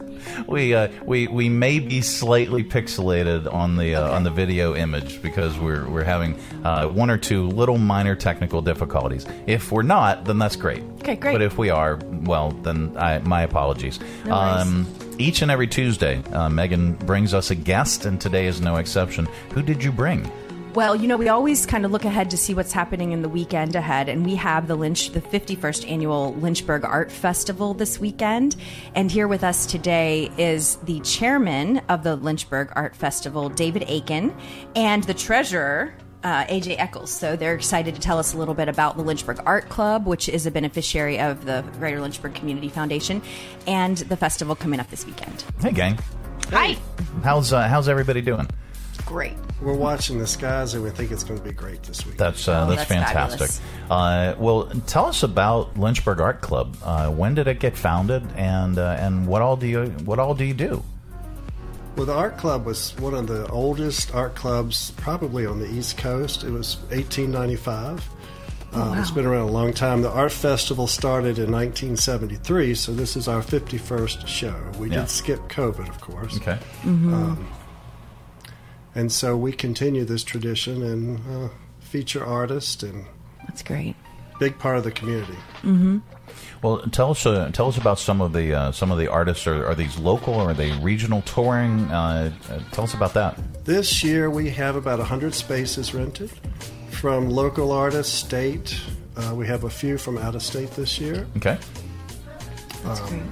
We may be slightly pixelated on the video image because we're having one or two little minor technical difficulties. If we're not, then that's great. Okay, great. But if we are, well, then my apologies. No worries. Each and every Tuesday, Megan brings us a guest, and today is no exception. Who did you bring? Well, we always kind of look ahead to see what's happening in the weekend ahead, and we have the 51st annual Lynchburg Art Festival this weekend. And here with us today is the chairman of the Lynchburg Art Festival, David Aiken, and the treasurer, AJ Eccles. So they're excited to tell us a little bit about the Lynchburg Art Club, which is a beneficiary of the Greater Lynchburg Community Foundation, and the festival coming up this weekend. Hey, gang. Hi. How's everybody doing? Great. We're watching the skies, and we think it's going to be great this week. That's fantastic. Well, tell us about Lynchburg Art Club. When did it get founded, and what all do you do? Well, the Art Club was one of the oldest art clubs probably on the East Coast. It was 1895. Wow. It's been around a long time. The Art Festival started in 1973, so this is our 51st show. We did skip COVID, of course. Okay. Mm-hmm. And so we continue this tradition and feature artists, and that's great. Big part of the community. Mm-hmm. Well, tell us about some of the artists. Are these local or are they regional touring? Tell us about that. This year we have about 100 spaces rented from local artists, state. We have a few from out of state this year. Okay. That's great.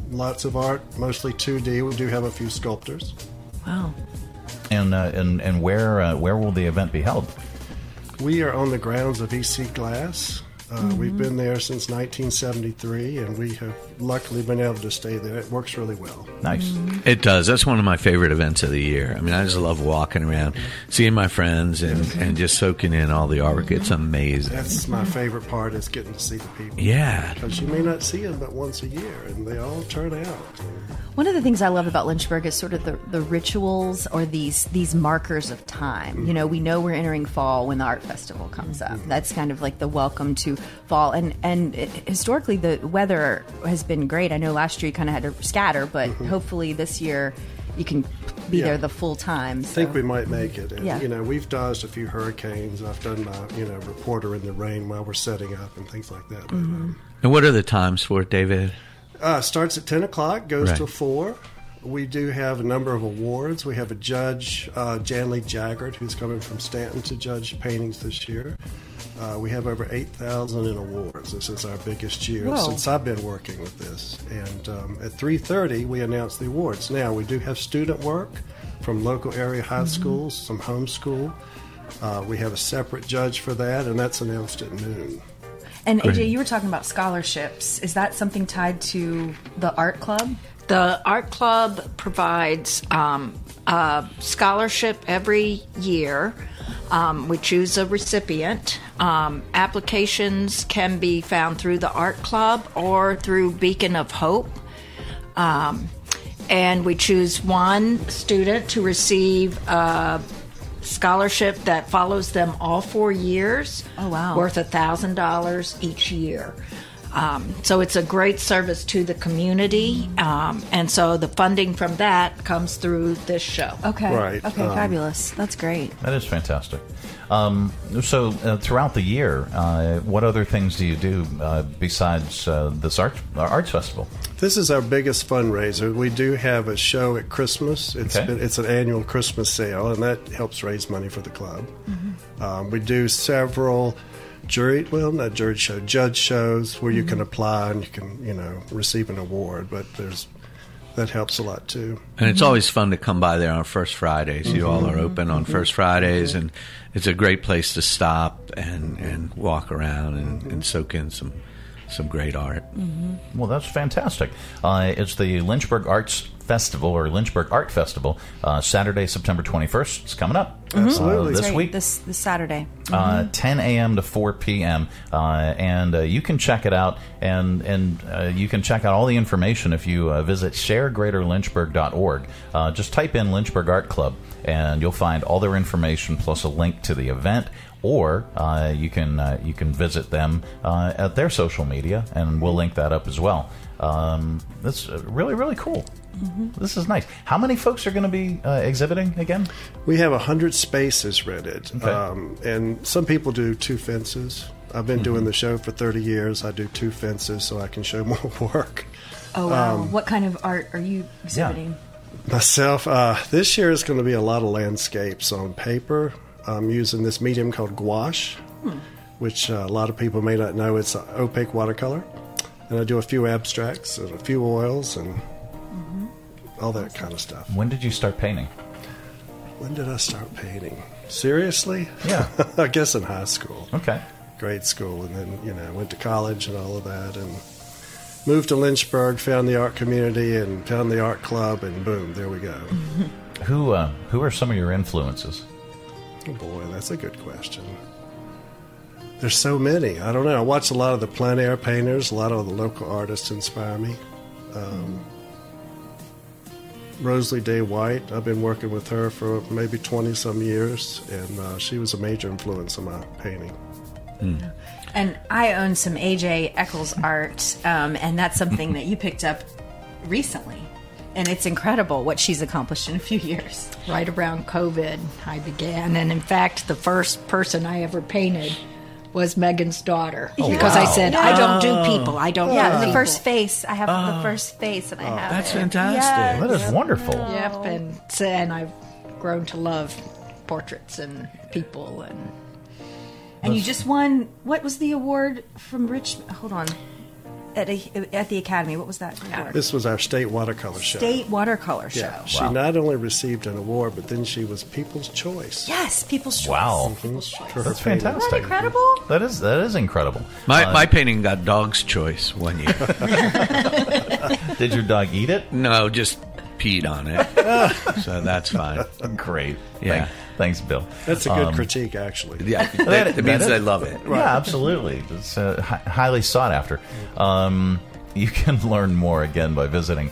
Lots of art, mostly 2D. We do have a few sculptors. Wow. And where will the event be held? We are on the grounds of EC Glass. We've been there since 1973, and we have luckily been able to stay there. It works really well. Nice. It does. That's one of my favorite events of the year. I mean, I just love walking around, seeing my friends, and just soaking in all the artwork. It's amazing. That's my favorite part, is getting to see the people. Yeah. Because you may not see them but once a year, and they all turn out. One of the things I love about Lynchburg is sort of the rituals or these markers of time. You know, we know we're entering fall when the art festival comes up. That's kind of like the welcome to fall. And historically, the weather has been great. I know last year you kind of had to scatter, but hopefully this year you can be there the full time. So. I think we might make it. And, you know, we've dodged a few hurricanes. I've done my, reporter in the rain while we're setting up and things like that. And what are the times for it, David? Starts at 10 o'clock, goes till 4. We do have a number of awards. We have a judge, Janley Jaggard, who's coming from Stanton to judge paintings this year. We have over 8,000 in awards. This is our biggest year since I've been working with this. And at 3:30, we announce the awards. Now, we do have student work from local area high schools, some homeschool. We have a separate judge for that, and that's announced at noon. And AJ, you were talking about scholarships. Is that something tied to the art club? The art club provides a scholarship every year. We choose a recipient. Applications can be found through the art club or through Beacon of Hope. And we choose one student to receive a scholarship that follows them all 4 years. Oh, wow. Worth $1,000 each year. So it's a great service to the community, and so the funding from that comes through this show. Okay. Right. Okay, fabulous. That's great. That is fantastic. So throughout the year, what other things do you do besides this arts festival? This is our biggest fundraiser. We do have a show at Christmas. It's an annual Christmas sale, and that helps raise money for the club. We do several judge shows where you can apply and you can, receive an award, but that helps a lot too. And it's always fun to come by there on First Fridays. You all are open on First Fridays, and it's a great place to stop and walk around and soak in some great art. Well, that's fantastic. It's the Lynchburg Arts Festival, or Lynchburg Art Festival, Saturday, September 21st. It's coming up. Absolutely. This week. This Saturday. 10 a.m. to 4 p.m. And you can check it out, and you can check out all the information if you visit sharegreaterlynchburg.org. Just type in Lynchburg Art Club, and you'll find all their information plus a link to the event. Or you can visit them at their social media, and we'll link that up as well. That's really, really cool. This is nice. How many folks are going to be exhibiting again? We have 100 spaces rented, Okay. and some people do 2 fences. I've been doing the show for 30 years. I do 2 fences so I can show more work. Oh, wow. What kind of art are you exhibiting? Myself, this year is going to be a lot of landscapes on paper. I'm using this medium called gouache, which a lot of people may not know. It's an opaque watercolor. And I do a few abstracts and a few oils and all that kind of stuff. When did you start painting? When did I start painting? Seriously? Yeah. I guess in high school. Okay. Grade school. And then, went to college and all of that. And moved to Lynchburg, found the art community and found the art club, and boom, there we go. Who are some of your influences? Oh boy, that's a good question. There's so many. I don't know. I watch a lot of the plein air painters. A lot of the local artists inspire me. Rosalie Day White, I've been working with her for maybe 20-some years, and she was a major influence on my painting. And I own some AJ Eccles art, and that's something that you picked up recently. And it's incredible what she's accomplished in a few years. Right around COVID, I began. And in fact, the first person I ever painted was Megan's daughter. Oh, because wow. I said, I don't do people. I don't do the people. first face. I have the first face, and I have That's it. fantastic. Yes. That is wonderful. Yep, and I've grown to love portraits and people. And you just won, what was the award from Richmond? Hold on. at the Academy. What was that award? This was our state watercolor show. State watercolor show. Yeah, she not only received an award, but then she was People's Choice. Yes, People's Choice. Wow. For That's her painting. fantastic. Isn't that incredible? That is incredible. My painting got Dog's Choice one year. Did your dog eat it? No, just peed on it. So that's fine. Great. Yeah. Thanks, Bill. That's a good critique, actually. Yeah, it means I love it. Yeah, absolutely. It's highly sought after. You can learn more, again, by visiting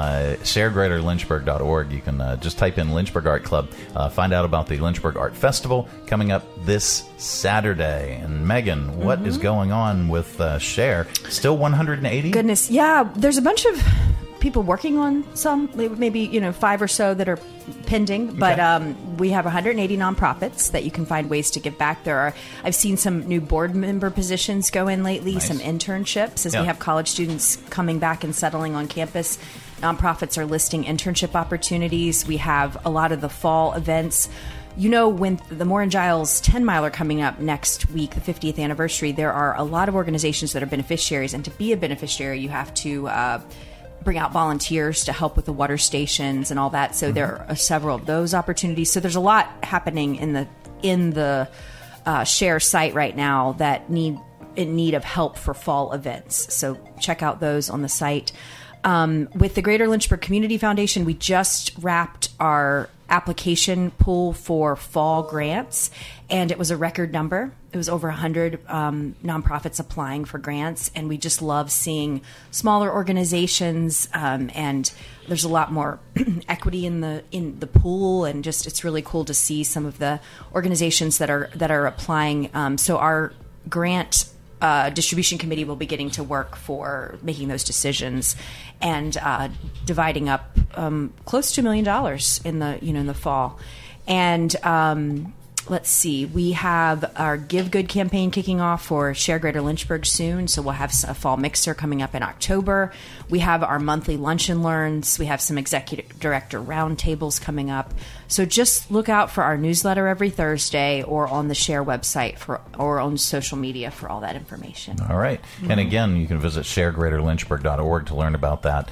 sharegreaterlynchburg.org. You can just type in Lynchburg Art Club, find out about the Lynchburg Art Festival coming up this Saturday. And Megan, what is going on with Share? Still 180? Goodness, yeah. There's a bunch of people working on some, maybe 5 or so that are pending, but we have 180 nonprofits that you can find ways to give back. I've seen some new board member positions go in lately, some internships as we have college students coming back and settling on campus. Nonprofits are listing internship opportunities. We have a lot of the fall events. When the Moore and Giles 10 Mile are coming up next week, the 50th anniversary, there are a lot of organizations that are beneficiaries, and to be a beneficiary, you have to bring out volunteers to help with the water stations and all that. So there are several of those opportunities. So there's a lot happening in the Share site right now that in need of help for fall events. So check out those on the site. With the Greater Lynchburg Community Foundation, we just wrapped our application pool for fall grants, and it was a record number. It was over 100 nonprofits applying for grants, and we just love seeing smaller organizations, and there's a lot more equity in the pool, and just it's really cool to see some of the organizations that are applying. So our grant distribution committee will be getting to work for making those decisions and dividing up close to $1 million in the fall. And let's see, we have our Give Good campaign kicking off for Share Greater Lynchburg soon, so we'll have a fall mixer coming up in October. We have our monthly lunch and learns. We have some executive director roundtables coming up. So just look out for our newsletter every Thursday or on the Share website or on social media for all that information. All right. And again, you can visit sharegreaterlynchburg.org to learn about that.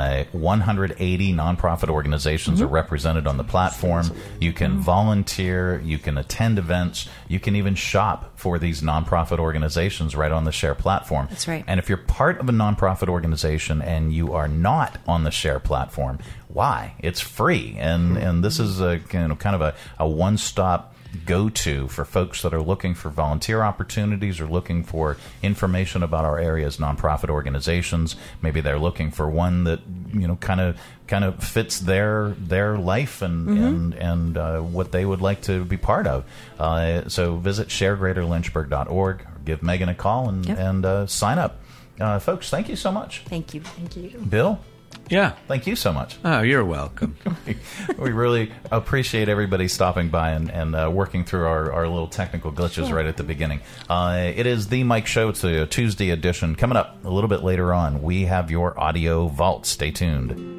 180 nonprofit organizations are represented on the platform. You can volunteer. You can attend events. You can even shop for these nonprofit organizations right on the Share platform. That's right. And if you're part of a nonprofit organization and you are not on the Share platform, why? It's free. And this is a kind of a one-stop go-to for folks that are looking for volunteer opportunities or looking for information about our area's nonprofit organizations. Maybe they're looking for one that kind of fits their life and what they would like to be part of. So visit sharegreaterlynchburg.org or give Megan a call and sign up. Folks, thank you so much. Thank you. Bill? Yeah. Thank you so much. Oh, you're welcome. We really appreciate everybody stopping by and working through our little technical glitches right at the beginning. It is The Mike Show. It's a Tuesday edition. Coming up a little bit later on, we have your audio vault. Stay tuned.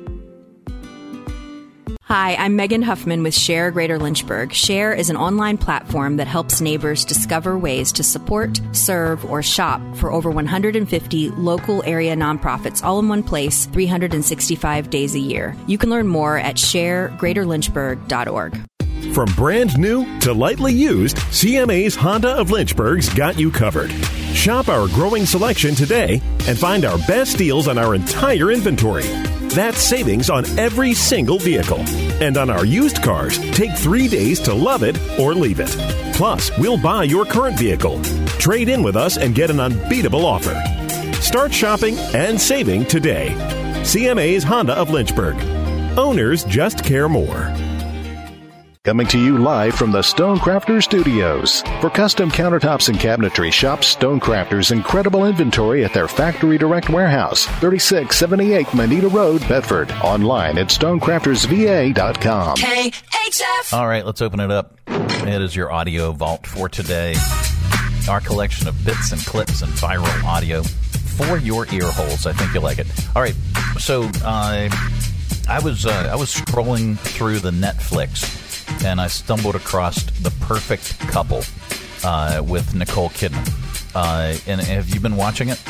Hi, I'm Megan Huffman with Share Greater Lynchburg. Share is an online platform that helps neighbors discover ways to support, serve, or shop for over 150 local area nonprofits all in one place, 365 days a year. You can learn more at sharegreaterlynchburg.org. From brand new to lightly used, CMA's Honda of Lynchburg's got you covered. Shop our growing selection today and find our best deals on our entire inventory. That's savings on every single vehicle. And on our used cars, take 3 days to love it or leave it. Plus, we'll buy your current vehicle. Trade in with us and get an unbeatable offer. Start shopping and saving today. CMA's Honda of Lynchburg. Owners just care more. Coming to you live from the Stonecrafters Studios. For custom countertops and cabinetry, shop Stonecrafters' incredible inventory at their Factory Direct Warehouse, 3678 Manita Road, Bedford. Online at stonecraftersva.com. KHF. All right, let's open it up. It is your audio vault for today. Our collection of bits and clips and viral audio for your ear holes. I think you'll like it. All right, so I was scrolling through the Netflix, and I stumbled across The Perfect Couple with Nicole Kidman. And have you been watching it?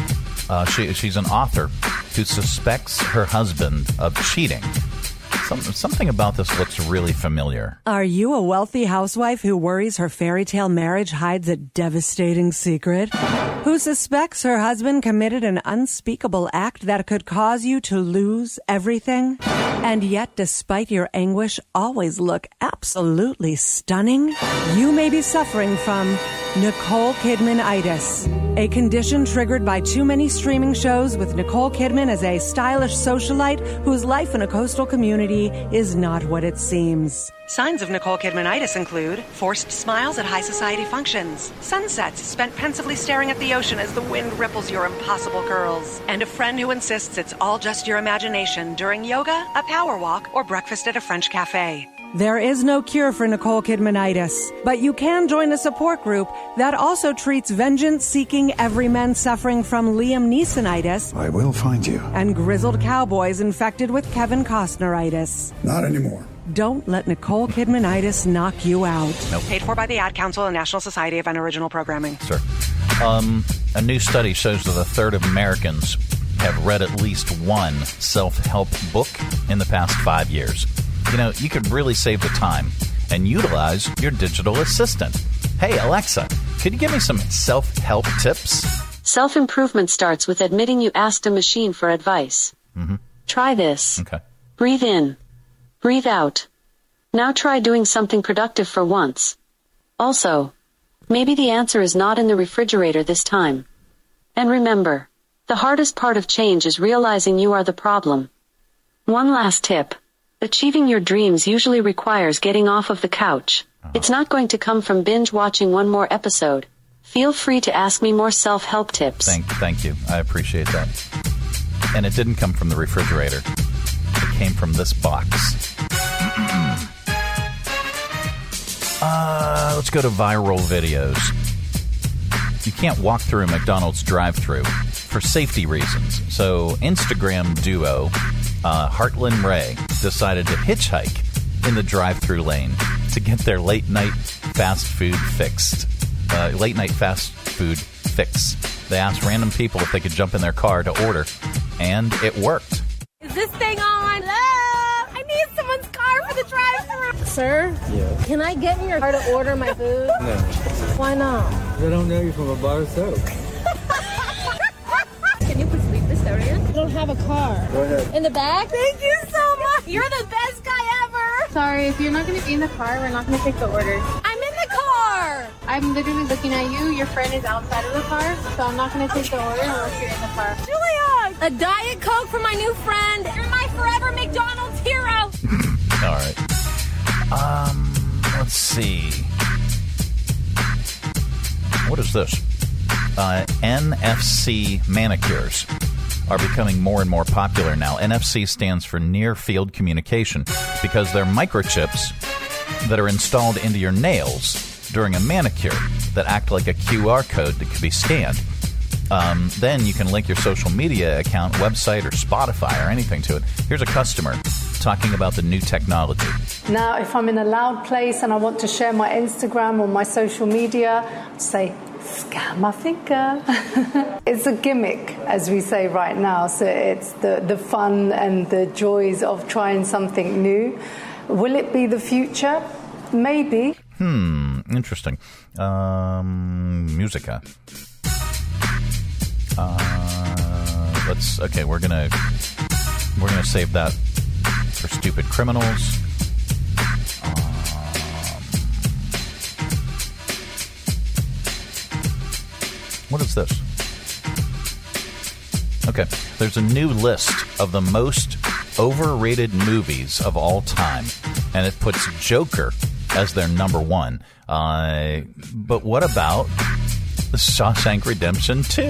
She's an author who suspects her husband of cheating. Something about this looks really familiar. Are you a wealthy housewife who worries her fairy tale marriage hides a devastating secret? Who suspects her husband committed an unspeakable act that could cause you to lose everything? And yet, despite your anguish, always look absolutely stunning? You may be suffering from Nicole Kidman-itis, a condition triggered by too many streaming shows with Nicole Kidman as a stylish socialite whose life in a coastal community is not what it seems. Signs of Nicole Kidman-itis include forced smiles at high society functions, sunsets spent pensively staring at the ocean as the wind ripples your impossible curls, and a friend who insists it's all just your imagination during yoga, a power walk, or breakfast at a French cafe. There is no cure for Nicole Kidman-itis, but you can join a support group that also treats vengeance-seeking everymen suffering from Liam Neeson-itis. I will find you. And grizzled cowboys infected with Kevin Costner-itis. Not anymore. Don't let Nicole Kidman-itis knock you out. Nope. Paid for by the Ad Council and National Society of Unoriginal Programming. Sir. A new study shows that a third of Americans have read at least one self-help book in the past 5 years. You know, you could really save the time and utilize your digital assistant. Hey, Alexa, could you give me some self-help tips? Self-improvement starts with admitting you asked a machine for advice. Mm-hmm. Try this. Okay. Breathe in. Breathe out. Now try doing something productive for once. Also, maybe the answer is not in the refrigerator this time. And remember, the hardest part of change is realizing you are the problem. One last tip. Achieving your dreams usually requires getting off of the couch. It's not going to come from binge watching one more episode. Feel free to ask me more self-help tips. Thank you. I appreciate that. And it didn't come from the refrigerator. It came from this box. Let's go to viral videos. You can't walk through a McDonald's drive-thru for safety reasons. So Instagram duo Heartland Ray decided to hitchhike in the drive-thru lane to get their late-night fast food fix. They asked random people if they could jump in their car to order, and it worked. Is this thing on? Hello? I need someone's car for the drive-thru. Sir? Yeah. Can I get in your car to order my food? No. Why not? I don't know you from a bar of soap. Can you please leave this area? I don't have a car. Go ahead. In the back? Thank you so much. You're the best guy ever. Sorry, if you're not going to be in the car, we're not going to take the order. I'm in the car. I'm literally looking at you. Your friend is outside of the car, so I'm not going to take the order unless you're in the car. Julia, a Diet Coke for my new friend. You're my forever McDonald's hero. All right. Let's see. What is this? NFC manicures are becoming more and more popular now. NFC stands for Near Field Communication because they're microchips that are installed into your nails during a manicure that act like a QR code that can be scanned. Then you can link your social media account, website, or Spotify or anything to it. Here's a customer talking about the new technology. Now, if I'm in a loud place and I want to share my Instagram or my social media, I'd say, scan my finger. It's a gimmick, as we say right now. So it's the fun and the joys of trying something new. Will it be the future? Maybe. Interesting. Musica. We're gonna save that for stupid criminals. What is this? Okay, there's a new list of the most overrated movies of all time, and it puts Joker as their number one. But what about Shawshank Redemption 2?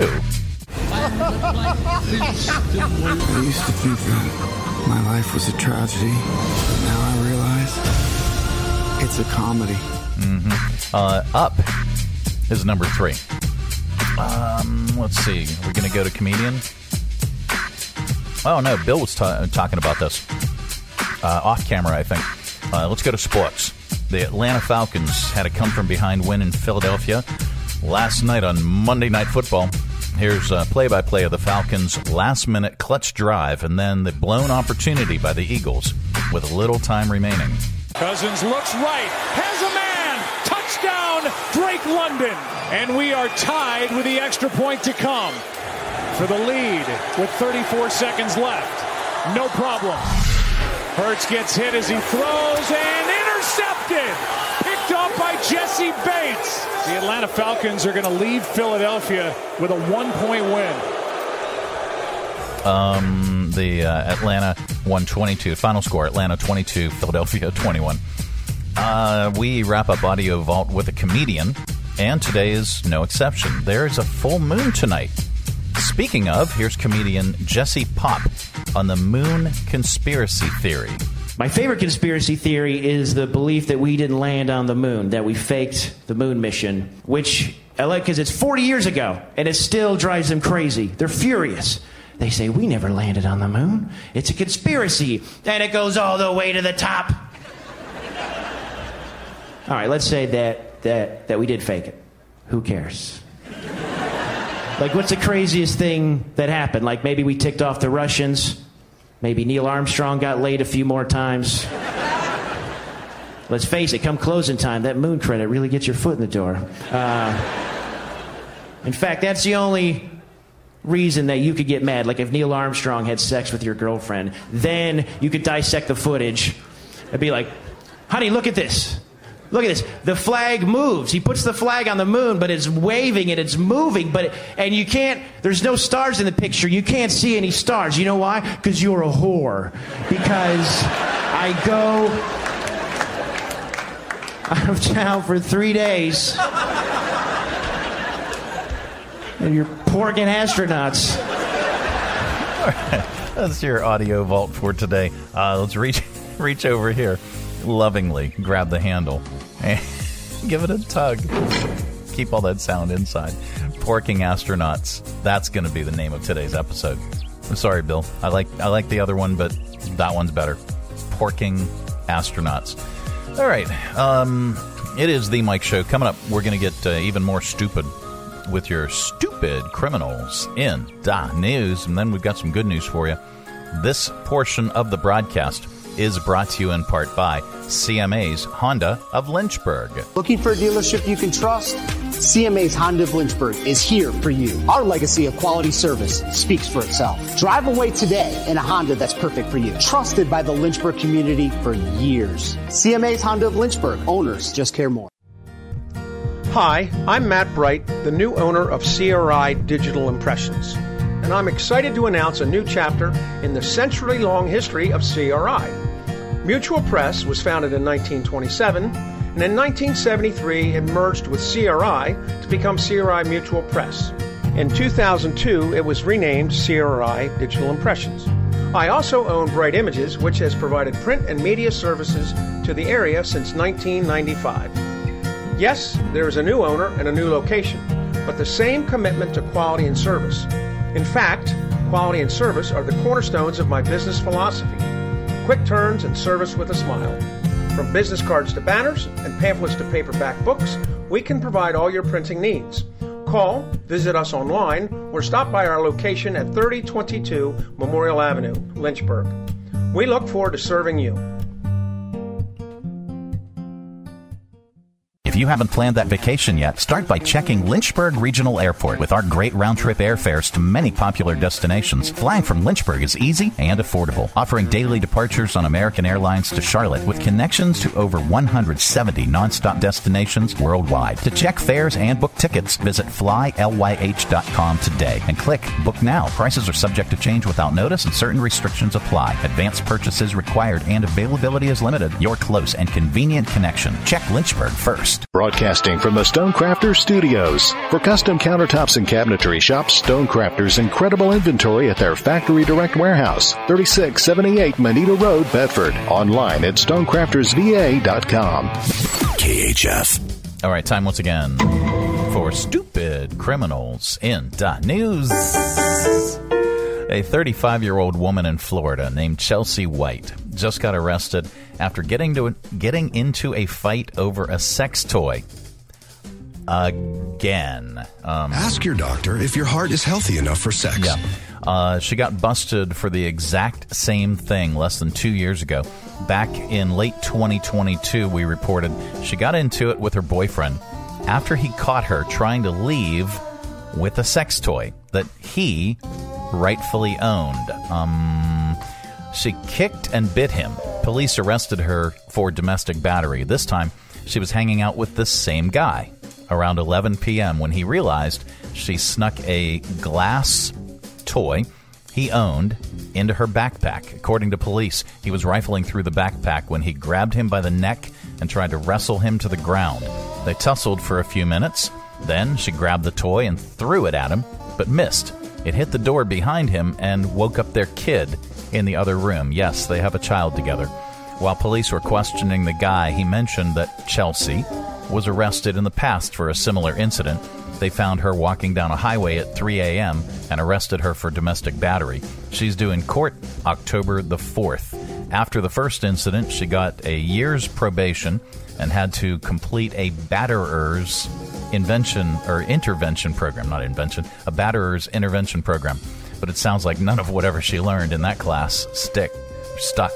I used to think that my life was a tragedy. Now I realize it's a comedy. Up is number 3. Let's see. Are we going to go to comedian? Oh, no. Bill was talking about this. Off camera, I think. Let's go to sports. The Atlanta Falcons had a come-from-behind win in Philadelphia last night on Monday Night Football. Here's play-by-play of the Falcons' last-minute clutch drive and then the blown opportunity by the Eagles with a little time remaining. Cousins looks right, has a man, touchdown, Drake London. And we are tied with the extra point to come for the lead with 34 seconds left. No problem. Hurts gets hit as he throws and intercepted. Picked up by Jesse Bates. The Atlanta Falcons are going to leave Philadelphia with a 1-point win. The Atlanta won 22. Final score, Atlanta 22, Philadelphia 21. We wrap up Audio Vault with a comedian, and today is no exception. There's a full moon tonight. Speaking of, here's comedian Jesse Pop on the moon conspiracy theory. My favorite conspiracy theory is the belief that we didn't land on the moon, that we faked the moon mission, which I like because it's 40 years ago, and it still drives them crazy. They're furious. They say, we never landed on the moon. It's a conspiracy, and it goes all the way to the top. All right, let's say that we did fake it. Who cares? Like, what's the craziest thing that happened? Like, maybe we ticked off the Russians. Maybe Neil Armstrong got laid a few more times. Let's face it, come closing time, that moon credit really gets your foot in the door. In fact, that's the only reason that you could get mad. Like if Neil Armstrong had sex with your girlfriend, then you could dissect the footage and be like, honey, look at this. Look at this. The flag moves. He puts the flag on the moon, but it's waving and it's moving. And you can't, there's no stars in the picture. You can't see any stars. You know why? Because you're a whore. Because I go out of town for 3 days. And you're porking astronauts. All right. That's your Audio Vault for today. Let's reach over here. Lovingly grab the handle and give it a tug. Keep all that sound inside. Porking astronauts. That's going to be the name of today's episode. I'm sorry, Bill. I like the other one, but that one's better. Porking astronauts. All right. It is the Mike Show. Coming up, we're going to get even more stupid with your stupid criminals in the news, and then we've got some good news for you. This portion of the broadcast is brought to you in part by CMA's Honda of Lynchburg. Looking for a dealership you can trust? CMA's Honda of Lynchburg is here for you. Our legacy of quality service speaks for itself. Drive away today in a Honda that's perfect for you. Trusted by the Lynchburg community for years. CMA's Honda of Lynchburg. Owners just care more. Hi, I'm Matt Bright, the new owner of CRI Digital Impressions. And I'm excited to announce a new chapter in the century-long history of CRI. Mutual Press was founded in 1927, and in 1973 it merged with CRI to become CRI Mutual Press. In 2002, it was renamed CRI Digital Impressions. I also own Bright Images, which has provided print and media services to the area since 1995. Yes, there is a new owner and a new location, but the same commitment to quality and service. In fact, quality and service are the cornerstones of my business philosophy. Quick turns and service with a smile. From business cards to banners and pamphlets to paperback books, we can provide all your printing needs. Call, visit us online, or stop by our location at 3022 Memorial Avenue, Lynchburg. We look forward to serving you. If you haven't planned that vacation yet, start by checking Lynchburg Regional Airport. With our great round-trip airfares to many popular destinations, flying from Lynchburg is easy and affordable, offering daily departures on American Airlines to Charlotte with connections to over 170 nonstop destinations worldwide. To check fares and book tickets, visit flylyh.com today and click Book Now. Prices are subject to change without notice and certain restrictions apply. Advanced purchases required and availability is limited. Your close and convenient connection. Check Lynchburg first. Broadcasting from the Stonecrafters Studios. For custom countertops and cabinetry, shop Stonecrafters' incredible inventory at their Factory Direct Warehouse, 3678 Manita Road, Bedford. Online at stonecraftersva.com. KHF. All right, time once again for stupid criminals in the news. A 35-year-old woman in Florida named Chelsea White just got arrested after getting into a fight over a sex toy. again. Ask your doctor if your heart is healthy enough for sex. Yeah. She got busted for the exact same thing less than 2 years ago. Back in late 2022, we reported she got into it with her boyfriend after he caught her trying to leave with a sex toy that he rightfully owned. She kicked and bit him. Police arrested her for domestic battery. This time, she was hanging out with this same guy around 11 p.m. when he realized she snuck a glass toy he owned into her backpack. According to police, he was rifling through the backpack when he grabbed him by the neck and tried to wrestle him to the ground. They tussled for a few minutes. Then she grabbed the toy and threw it at him, but missed. It hit the door behind him and woke up their kid in the other room. Yes, they have a child together. While police were questioning the guy, he mentioned that Chelsea was arrested in the past for a similar incident. They found her walking down a highway at 3 a.m. and arrested her for domestic battery. She's due in court October the 4th. After the first incident, she got a year's probation and had to complete a batterer's intervention program. A batterer's intervention program. But it sounds like none of whatever she learned in that class stuck.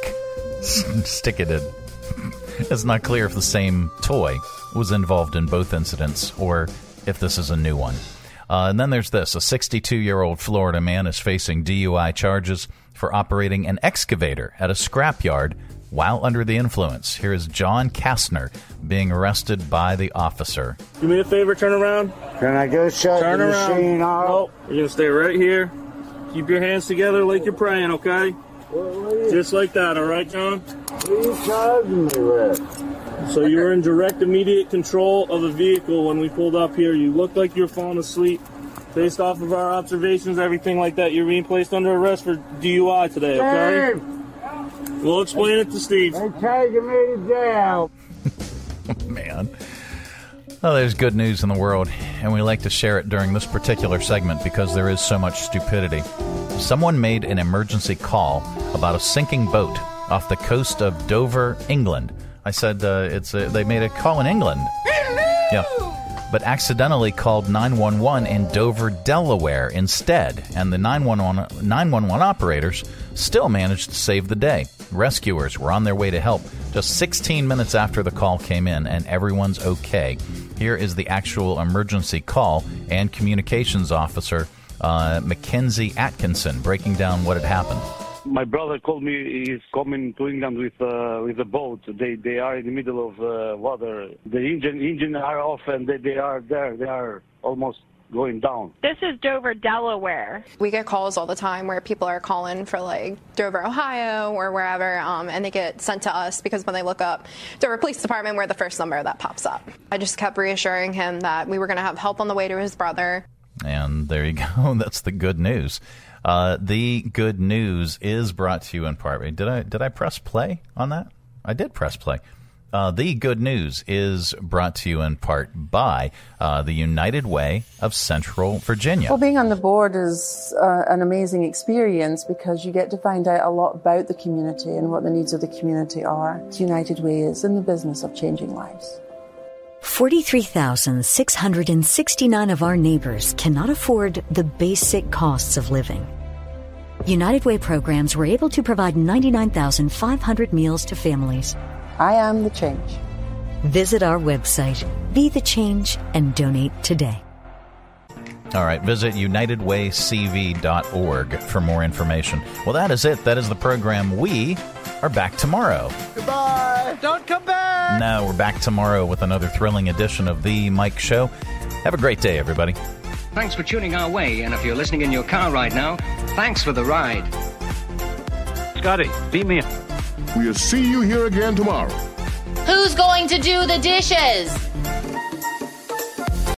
It's not clear if the same toy was involved in both incidents or if this is a new one. And then there's this. A 62-year-old Florida man is facing DUI charges for operating an excavator at a scrapyard while under the influence. Here is John Kastner being arrested by the officer. Do me a favor, turn around. Can I go shut turn the around. machine off? Nope. You're going to stay right here. Keep your hands together like you're praying, okay? Just like that, all right, John? What are you charging me with? So you were in direct, immediate control of a vehicle when we pulled up here. You looked like you were falling asleep. Based off of our observations, everything like that, you're being placed under arrest for DUI today, okay? Steve! We'll explain it to Steve. They're taking me to jail. Man. Well, there's good news in the world, and we like to share it during this particular segment because there is so much stupidity. Someone made an emergency call about a sinking boat off the coast of Dover, England. I said they made a call in England. Yeah. But accidentally called 911 in Dover, Delaware instead, and the 911 operators still managed to save the day. Rescuers were on their way to help just 16 minutes after the call came in, and everyone's okay. Here is the actual emergency call and communications officer, Mackenzie Atkinson, breaking down what had happened. My brother called me. He's coming to England with a boat. They are in the middle of water. The engine are off, and they are there. They are almost going down. This is Dover, Delaware. We get calls all the time where people are calling for like Dover, Ohio, or wherever, and they get sent to us because when they look up Dover Police Department, we're the first number that pops up. I just kept reassuring him that we were going to have help on the way to his brother. And there you go. That's the good news. The good news is brought to you in part. Did I press play on that? I did press play. The good news is brought to you in part by the United Way of Central Virginia. Well, being on the board is an amazing experience because you get to find out a lot about the community and what the needs of the community are. United Way is in the business of changing lives. 43,669 of our neighbors cannot afford the basic costs of living. United Way programs were able to provide 99,500 meals to families. I am the change. Visit our website, Be the Change, and donate today. All right, visit unitedwaycv.org for more information. Well, that is it. That is the program. We are back tomorrow. Goodbye. Don't come back. No, we're back tomorrow with another thrilling edition of The Mike Show. Have a great day, everybody. Thanks for tuning our way, and if you're listening in your car right now, thanks for the ride. Scotty, beat me up. We'll see you here again tomorrow. Who's going to do the dishes?